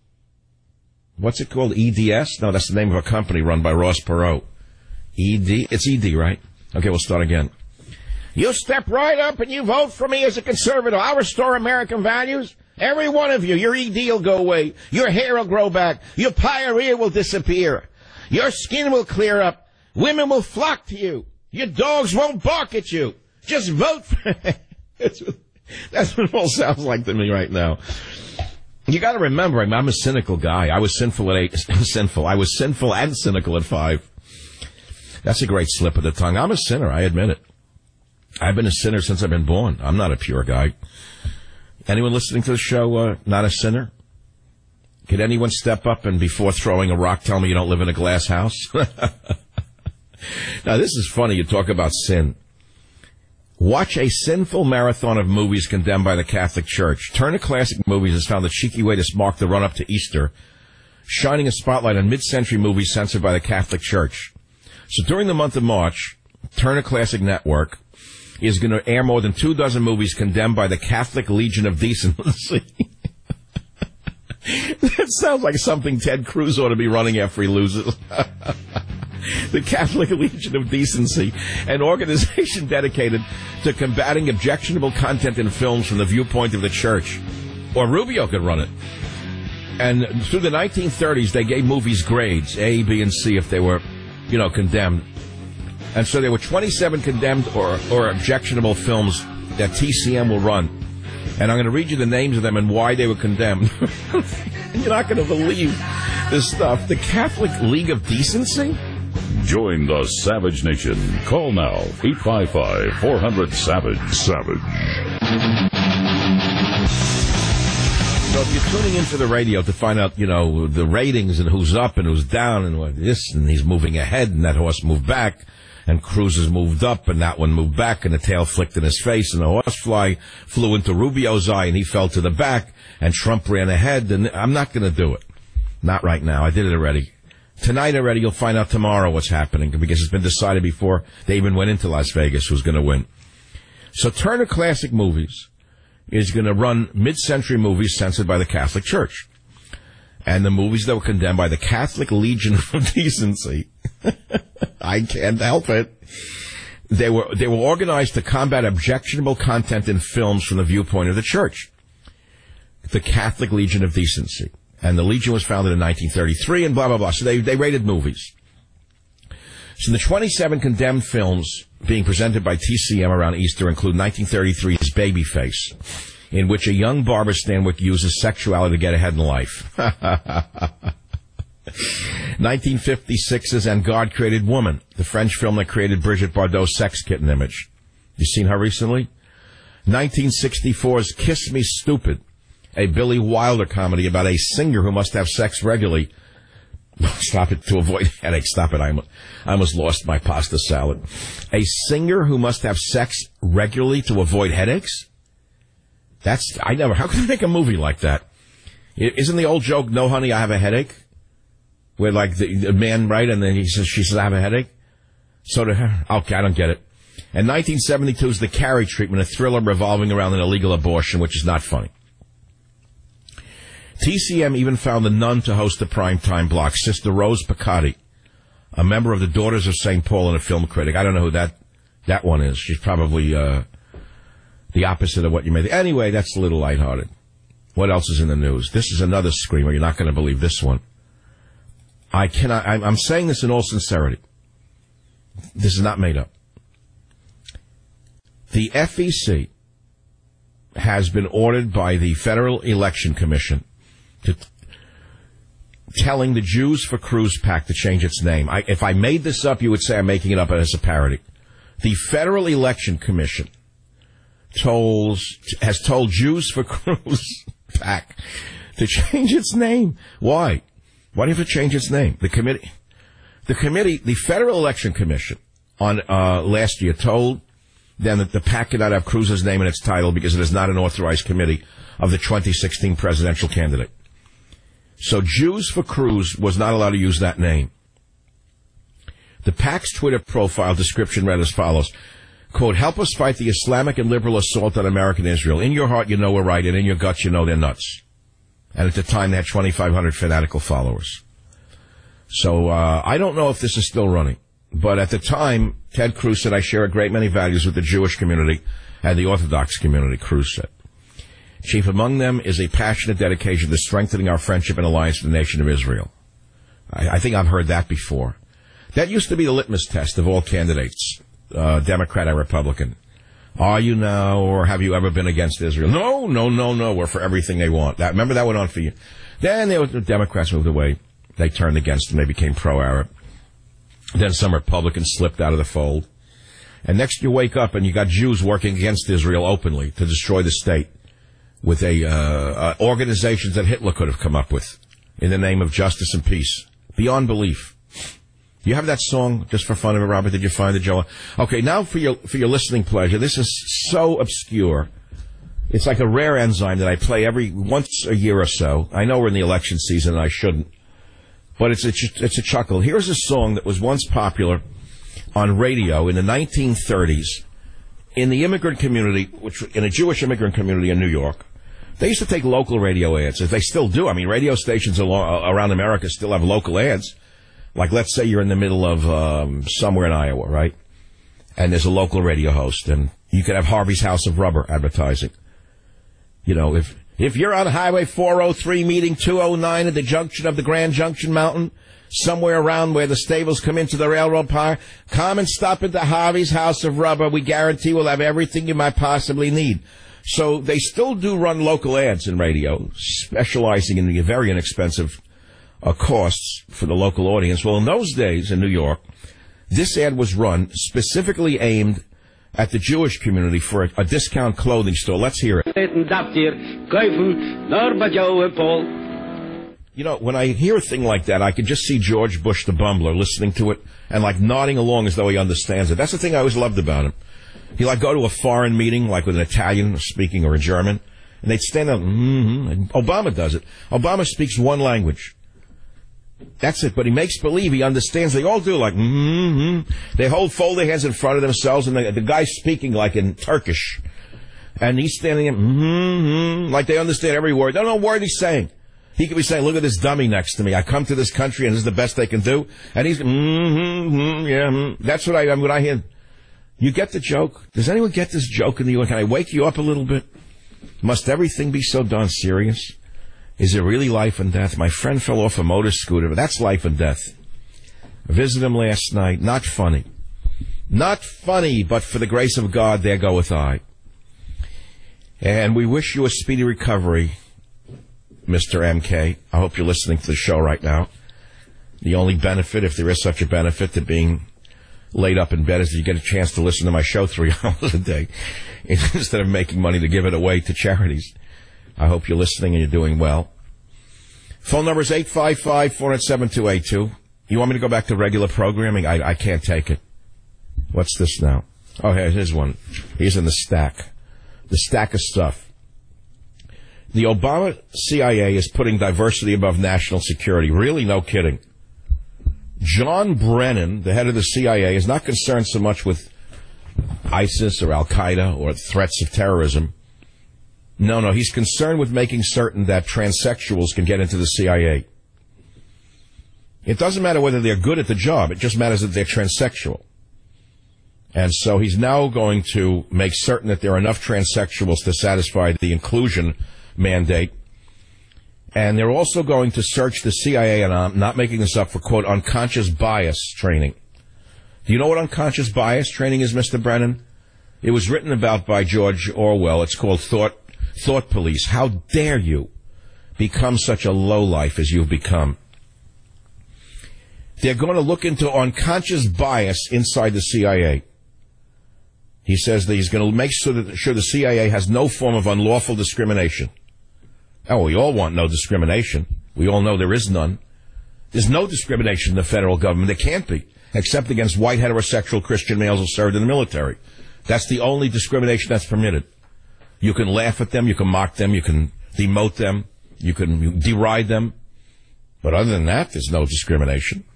What's it called? EDS? No, that's the name of a company run by Ross Perot. ED? It's ED, right? Okay, we'll start again. You step right up and you vote for me as a conservative. I'll restore American values. Every one of you. Your ED will go away. Your hair will grow back. Your pyorrhea will disappear. Your skin will clear up. Women will flock to you. Your dogs won't bark at you. Just vote for me. That's what it all sounds like to me right now. You got to remember, I'm a cynical guy. I was sinful at 8. I was sinful and cynical at 5. That's a great slip of the tongue. I'm a sinner. I admit it. I've been a sinner since I've been born. I'm not a pure guy. Anyone listening to the show not a sinner? Could anyone step up and before throwing a rock tell me you don't live in a glass house? Now, this is funny. You talk about sin. Watch a sinful marathon of movies condemned by the Catholic Church. Turner Classic Movies has found a cheeky way to mark the run-up to Easter, shining a spotlight on mid-century movies censored by the Catholic Church. So during the month of March, Turner Classic Network is going to air more than 24 movies condemned by the Catholic Legion of Decency. That sounds like something Ted Cruz ought to be running after he loses. The Catholic Legion of Decency, an organization dedicated to combating objectionable content in films from the viewpoint of the church. Or Rubio could run it. And through the 1930s, they gave movies grades, A, B, and C, if they were, condemned. And so there were 27 condemned or objectionable films that TCM will run. And I'm going to read you the names of them and why they were condemned. You're not going to believe this stuff. The Catholic League of Decency? Join the Savage Nation. Call now, 855-400-SAVAGE. Savage. So if you're tuning into the radio to find out, the ratings and who's up and who's down and what this, and he's moving ahead and that horse moved back, and Cruz has moved up and that one moved back and the tail flicked in his face and the horsefly flew into Rubio's eye and he fell to the back and Trump ran ahead, and I'm not going to do it. Not right now. I did it already. Tonight already, you'll find out tomorrow what's happening because it's been decided before they even went into Las Vegas who's going to win. So Turner Classic Movies is going to run mid-century movies censored by the Catholic Church. And the movies that were condemned by the Catholic Legion of Decency, I can't help it. They were organized to combat objectionable content in films from the viewpoint of the church. The Catholic Legion of Decency. And the Legion was founded in 1933 and blah, blah, blah. So they rated movies. So the 27 condemned films being presented by TCM around Easter include 1933's Babyface, in which a young Barbara Stanwyck uses sexuality to get ahead in life. 1956's And God Created Woman, the French film that created Brigitte Bardot's sex kitten image. You seen her recently? 1964's Kiss Me Stupid, a Billy Wilder comedy about a singer who must have sex regularly. Stop it, to avoid headaches. Stop it. I almost lost my pasta salad. A singer who must have sex regularly to avoid headaches? How can you make a movie like that? Isn't the old joke, no honey, I have a headache? Where like the man, right? And then she says, I have a headache. So to her, okay, I don't get it. And 1972's The Carrie Treatment, a thriller revolving around an illegal abortion, which is not funny. TCM even found the Nun to host the primetime block, Sister Rose Picotti, a member of the Daughters of St. Paul and a film critic. I don't know who that one is. She's probably the opposite of what you made. Anyway, that's a little lighthearted. What else is in the news? This is another screamer. You're not going to believe this one. I'm saying this in all sincerity. This is not made up. The FEC has been ordered by the Federal Election Commission telling the Jews for Cruz PAC to change its name. If I made this up, you would say I'm making it up as a parody. The Federal Election Commission has told Jews for Cruz PAC to change its name. Why? Why do you have to change its name? The Federal Election Commission on last year told them that the PAC cannot have Cruz's name in its title because it is not an authorized committee of the 2016 presidential candidate. So Jews for Cruz was not allowed to use that name. The PAC's Twitter profile description read as follows, quote, help us fight the Islamic and liberal assault on American Israel. In your heart, you know we're right, and in your guts, you know they're nuts. And at the time, they had 2,500 fanatical followers. So I don't know if this is still running. But at the time, Ted Cruz said, I share a great many values with the Jewish community and the Orthodox community, Cruz said. Chief among them is a passionate dedication to strengthening our friendship and alliance with the nation of Israel. I think I've heard that before. That used to be the litmus test of all candidates, Democrat or Republican. Are you now, or have you ever been against Israel? No. We're for everything they want. Remember that went on for you. Then the Democrats moved away. They turned against them. They became pro-Arab. Then some Republicans slipped out of the fold. And next you wake up and you got Jews working against Israel openly to destroy the state. with organizations that Hitler could have come up with in the name of justice and peace. Beyond belief. You have that song just for fun of it, Robert? Did you find it, Joe? Okay, now for your listening pleasure. This is so obscure. It's like a rare enzyme that I play once a year or so. I know we're in the election season and I shouldn't, but it's a chuckle. Here's a song that was once popular on radio in the 1930s in the immigrant community, in a Jewish immigrant community in New York. They used to take local radio ads, as they still do. I mean, radio stations around America still have local ads. Like, let's say you're in the middle of somewhere in Iowa, right? And there's a local radio host, and you could have Harvey's House of Rubber advertising. You know, if you're on Highway 403 meeting 209 at the junction of the Grand Junction Mountain, somewhere around where the stables come into the railroad park, come and stop at the Harvey's House of Rubber. We guarantee we'll have everything you might possibly need. So they still do run local ads in radio, specializing in the very inexpensive costs for the local audience. Well, in those days in New York, this ad was run specifically aimed at the Jewish community for a discount clothing store. Let's hear it. You know, when I hear a thing like that, I can just see George Bush the bumbler listening to it and like nodding along as though he understands it. That's the thing I always loved about him. He'd like go to a foreign meeting, like with an Italian speaking or a German, and they'd stand up, and Obama does it. Obama speaks one language. That's it, but he makes believe he understands. They all do, like, They fold their hands in front of themselves, and the guy's speaking like in Turkish. And he's standing there, like they understand every word. They don't know a word he's saying. He could be saying, look at this dummy next to me. I come to this country, and this is the best they can do. And he's, That's what I hear. You get the joke? Does anyone get this joke in the U.S.? Can I wake you up a little bit? Must everything be so darn serious? Is it really life and death? My friend fell off a motor scooter, but that's life and death. I visited him last night. Not funny. Not funny, but for the grace of God, there goeth I. And we wish you a speedy recovery, Mr. MK. I hope you're listening to the show right now. The only benefit, if there is such a benefit to being laid up in bed, is that you get a chance to listen to my show 3 hours a day instead of making money to give it away to charities. I hope you're listening and you're doing well. Phone number is 855-407-282. You want me to go back to regular programming? I can't take it. What's this now? Oh, here's one. Here's in the stack. The stack of stuff. The Obama CIA is putting diversity above national security. Really? No kidding. John Brennan, the head of the CIA, is not concerned so much with ISIS or Al-Qaeda or threats of terrorism. No, he's concerned with making certain that transsexuals can get into the CIA. It doesn't matter whether they're good at the job. It just matters that they're transsexual. And so he's now going to make certain that there are enough transsexuals to satisfy the inclusion mandate. And they're also going to search the CIA, and I'm not making this up, for, quote, unconscious bias training. Do you know what unconscious bias training is, Mr. Brennan? It was written about by George Orwell. It's called Thought Police. How dare you become such a lowlife as you've become? They're going to look into unconscious bias inside the CIA. He says that he's going to make sure the CIA has no form of unlawful discrimination. Oh, we all want no discrimination. We all know there is none. There's no discrimination in the federal government. There can't be, except against white heterosexual Christian males who served in the military. That's the only discrimination that's permitted. You can laugh at them, you can mock them, you can demote them, you can deride them. But other than that, there's no discrimination.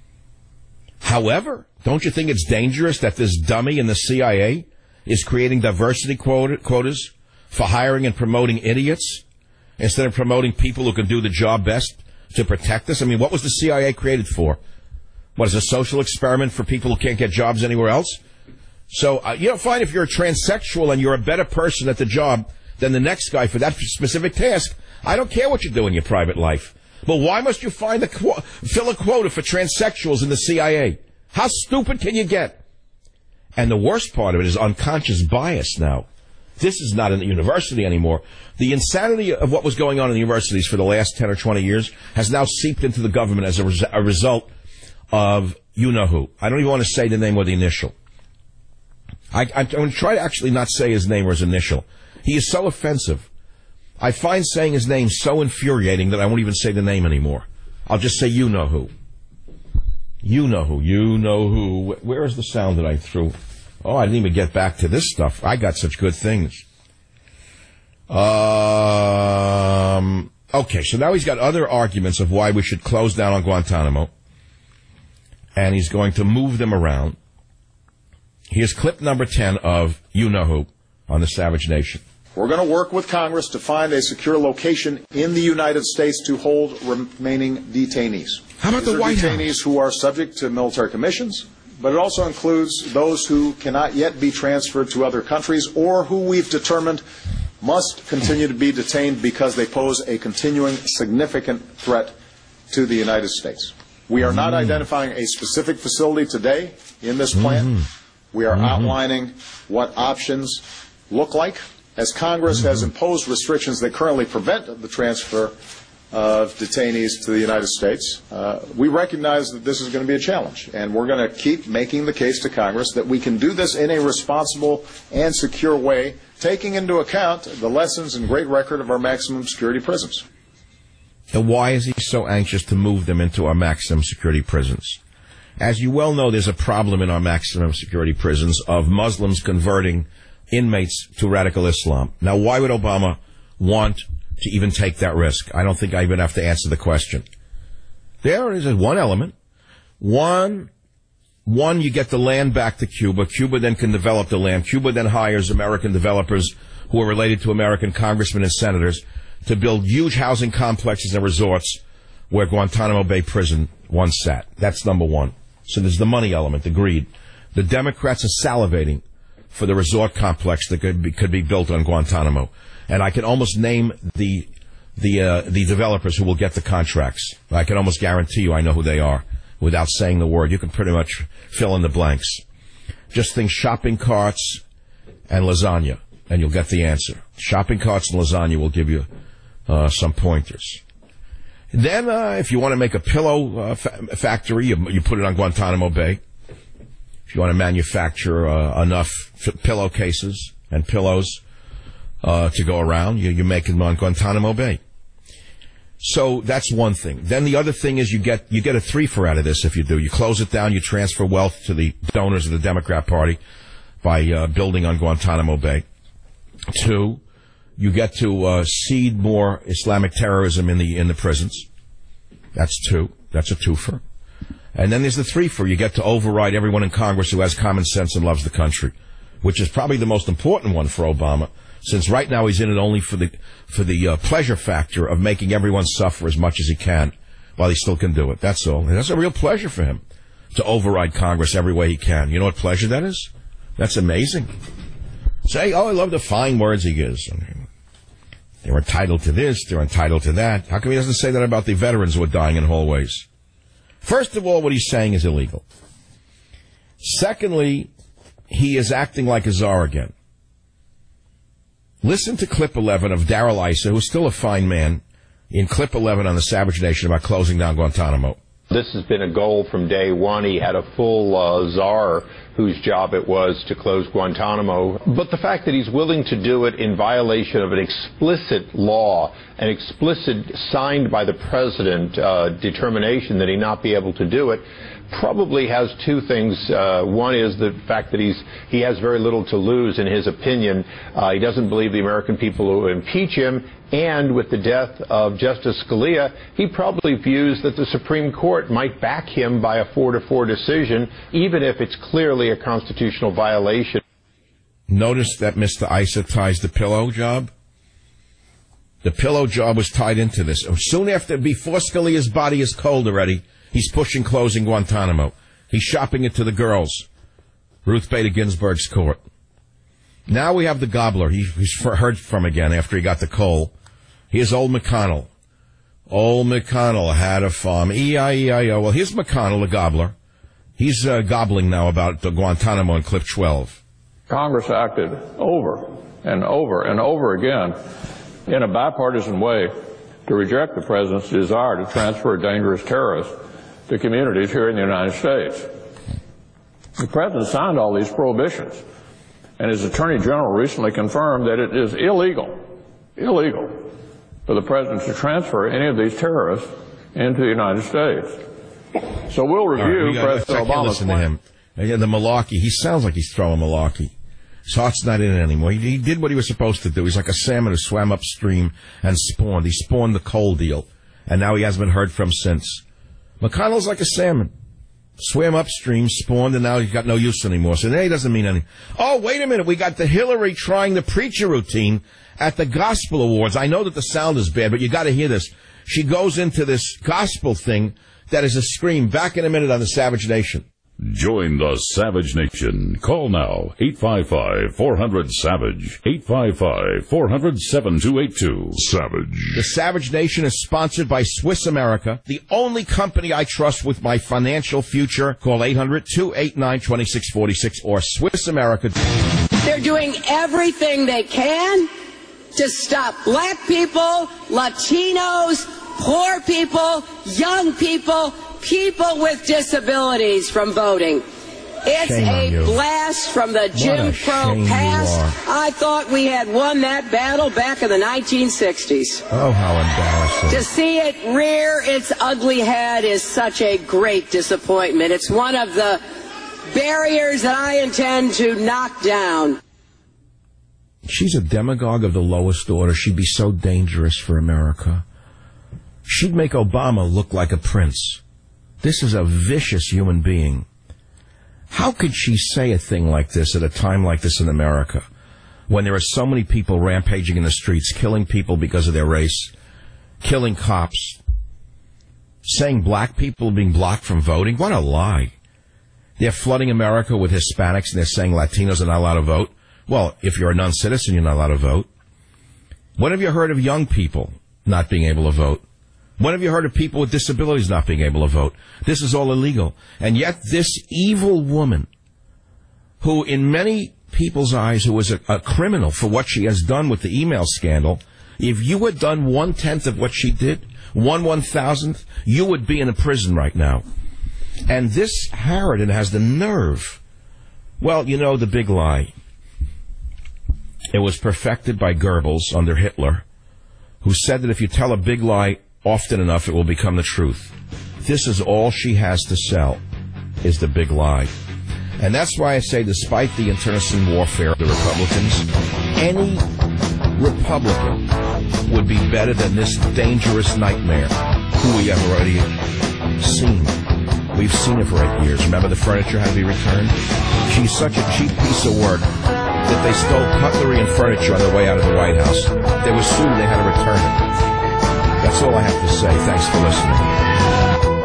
However, don't you think it's dangerous that this dummy in the CIA is creating diversity quotas for hiring and promoting idiots instead of promoting people who can do the job best to protect us? I mean, what was the CIA created for? What, is a social experiment for people who can't get jobs anywhere else? So, you don't find if you're a transsexual and you're a better person at the job than the next guy for that specific task. I don't care what you do in your private life. But why must you fill a quota for transsexuals in the CIA? How stupid can you get? And the worst part of it is unconscious bias now. This is not in the university anymore. The insanity of what was going on in the universities for the last 10 or 20 years has now seeped into the government as a result of you-know-who. I don't even want to say the name or the initial. I'm going to try to actually not say his name or his initial. He is so offensive. I find saying his name so infuriating that I won't even say the name anymore. I'll just say you know who. You know who. You know who. Where is the sound that I threw? Oh, I didn't even get back to this stuff. I got such good things. Okay, so now he's got other arguments of why we should close down on Guantanamo. And he's going to move them around. Here's clip number 10 of You Know Who on the Savage Nation. We're going to work with Congress to find a secure location in the United States to hold remaining detainees. How about the White House? Detainees who are subject to military commissions, but it also includes those who cannot yet be transferred to other countries or who we've determined must continue to be detained because they pose a continuing significant threat to the United States. We are not identifying a specific facility today in this plan. We are outlining what options look like. As Congress has imposed restrictions that currently prevent the transfer of detainees to the United States, we recognize that this is going to be a challenge, and we're going to keep making the case to Congress that we can do this in a responsible and secure way, taking into account the lessons and great record of our maximum security prisons. And why is he so anxious to move them into our maximum security prisons? As you well know, there's a problem in our maximum security prisons of Muslims converting inmates to radical Islam. Now, why would Obama want to even take that risk? I don't think I even have to answer the question. There is one element. One, you get the land back to Cuba. Cuba then can develop the land. Cuba then hires American developers who are related to American congressmen and senators to build huge housing complexes and resorts where Guantanamo Bay Prison once sat. That's number one. So there's the money element, the greed. The Democrats are salivating for the resort complex that could be built on Guantanamo. And I can almost name the developers who will get the contracts. I can almost guarantee you I know who they are without saying the word. You can pretty much fill in the blanks. Just think shopping carts and lasagna, and you'll get the answer. Shopping carts and lasagna will give you some pointers. Then, if you want to make a pillow factory, you put it on Guantanamo Bay. If you want to manufacture enough pillowcases and pillows to go around, you make them on Guantanamo Bay. So that's one thing. Then the other thing is you get a three-for out of this if you do. You close it down, you transfer wealth to the donors of the Democrat Party by building on Guantanamo Bay. Two, you get to seed more Islamic terrorism in the prisons. That's two. That's a twofer. And then there's the threefer. You get to override everyone in Congress who has common sense and loves the country, which is probably the most important one for Obama, since right now he's in it only for the pleasure factor of making everyone suffer as much as he can while he still can do it. That's all. And that's a real pleasure for him to override Congress every way he can. You know what pleasure that is? That's amazing. Say, I love the fine words he gives. They're entitled to this, they're entitled to that. How come he doesn't say that about the veterans who are dying in hallways? First of all, what he's saying is illegal. Secondly, he is acting like a czar again. Listen to clip 11 of Darrell Issa, who's still a fine man, in clip 11 on the Savage Nation about closing down Guantanamo. This has been a goal from day one. He had a full czar whose job it was to close Guantanamo. But the fact that he's willing to do it in violation of an explicit law, an explicit signed by the president determination that he not be able to do it, probably has two things. One is the fact that he has very little to lose in his opinion. He doesn't believe the American people will impeach him. And with the death of Justice Scalia, he probably views that the Supreme Court might back him by a 4-4 decision, even if it's clearly a constitutional violation. Notice that Mr. Issa ties the pillow job. The pillow job was tied into this. Soon after, before Scalia's body is cold already, he's pushing closing Guantanamo. He's shopping it to the girls. Ruth Bader Ginsburg's court. Now we have the gobbler. He's heard from again after he got the coal. Here's old McConnell. Old McConnell had a farm. E-I-E-I-O. Well, here's McConnell, the gobbler. He's gobbling now about the Guantanamo in clip 12. Congress acted over and over and over again in a bipartisan way to reject the president's desire to transfer dangerous terrorists to communities here in the United States. The president signed all these prohibitions, and his attorney general recently confirmed that it is illegal illegal for the president to transfer any of these terrorists into the United States. So we'll review President Obama's listen to him. Again, the malarkey. He sounds like he's throwing malarkey. His heart's not in it anymore. He did what he was supposed to do. He's like a salmon who swam upstream and spawned. He spawned the coal deal, and now he hasn't been heard from since. McConnell's like a salmon. Swam upstream, spawned, and now he's got no use anymore. So now he doesn't mean anything. Oh, wait a minute. We got the Hillary trying the preacher routine at the Gospel Awards. I know that the sound is bad, but you got to hear this. She goes into this gospel thing that is a scream. Back in a minute on the Savage Nation. Join the Savage Nation. Call now, 855-400-SAVAGE, 855-400-7282. Savage. The Savage Nation is sponsored by Swiss America, the only company I trust with my financial future. Call 800-289-2646 or Swiss America. They're doing everything they can to stop black people, Latinos, poor people, young people, people with disabilities from voting. It's a blast from the Jim Crow past. I thought we had won that battle back in the 1960s. Oh, how embarrassing. To see it rear its ugly head is such a great disappointment. It's one of the barriers that I intend to knock down. She's a demagogue of the lowest order. She'd be so dangerous for America. She'd make Obama look like a prince. This is a vicious human being. How could she say a thing like this at a time like this in America, when there are so many people rampaging in the streets, killing people because of their race, killing cops, saying black people are being blocked from voting? What a lie. They're flooding America with Hispanics, and they're saying Latinos are not allowed to vote. Well, if you're a non-citizen, you're not allowed to vote. When have you heard of young people not being able to vote? When have you heard of people with disabilities not being able to vote? This is all illegal. And yet this evil woman, who in many people's eyes, who was a criminal for what she has done with the email scandal, if you had done 1/10 of what she did, 1/1000th, you would be in a prison right now. And this Harridan has the nerve. Well, you know the big lie. It was perfected by Goebbels under Hitler, who said that if you tell a big lie often enough, it will become the truth. This is all she has to sell, is the big lie. And that's why I say, despite the internecine warfare of the Republicans, any Republican would be better than this dangerous nightmare, who we have already seen. We've seen it for 8 years. Remember the furniture had to be returned? She's such a cheap piece of work that they stole cutlery and furniture on their way out of the White House. They were sued and they had to return it. That's all I have to say. Thanks for listening.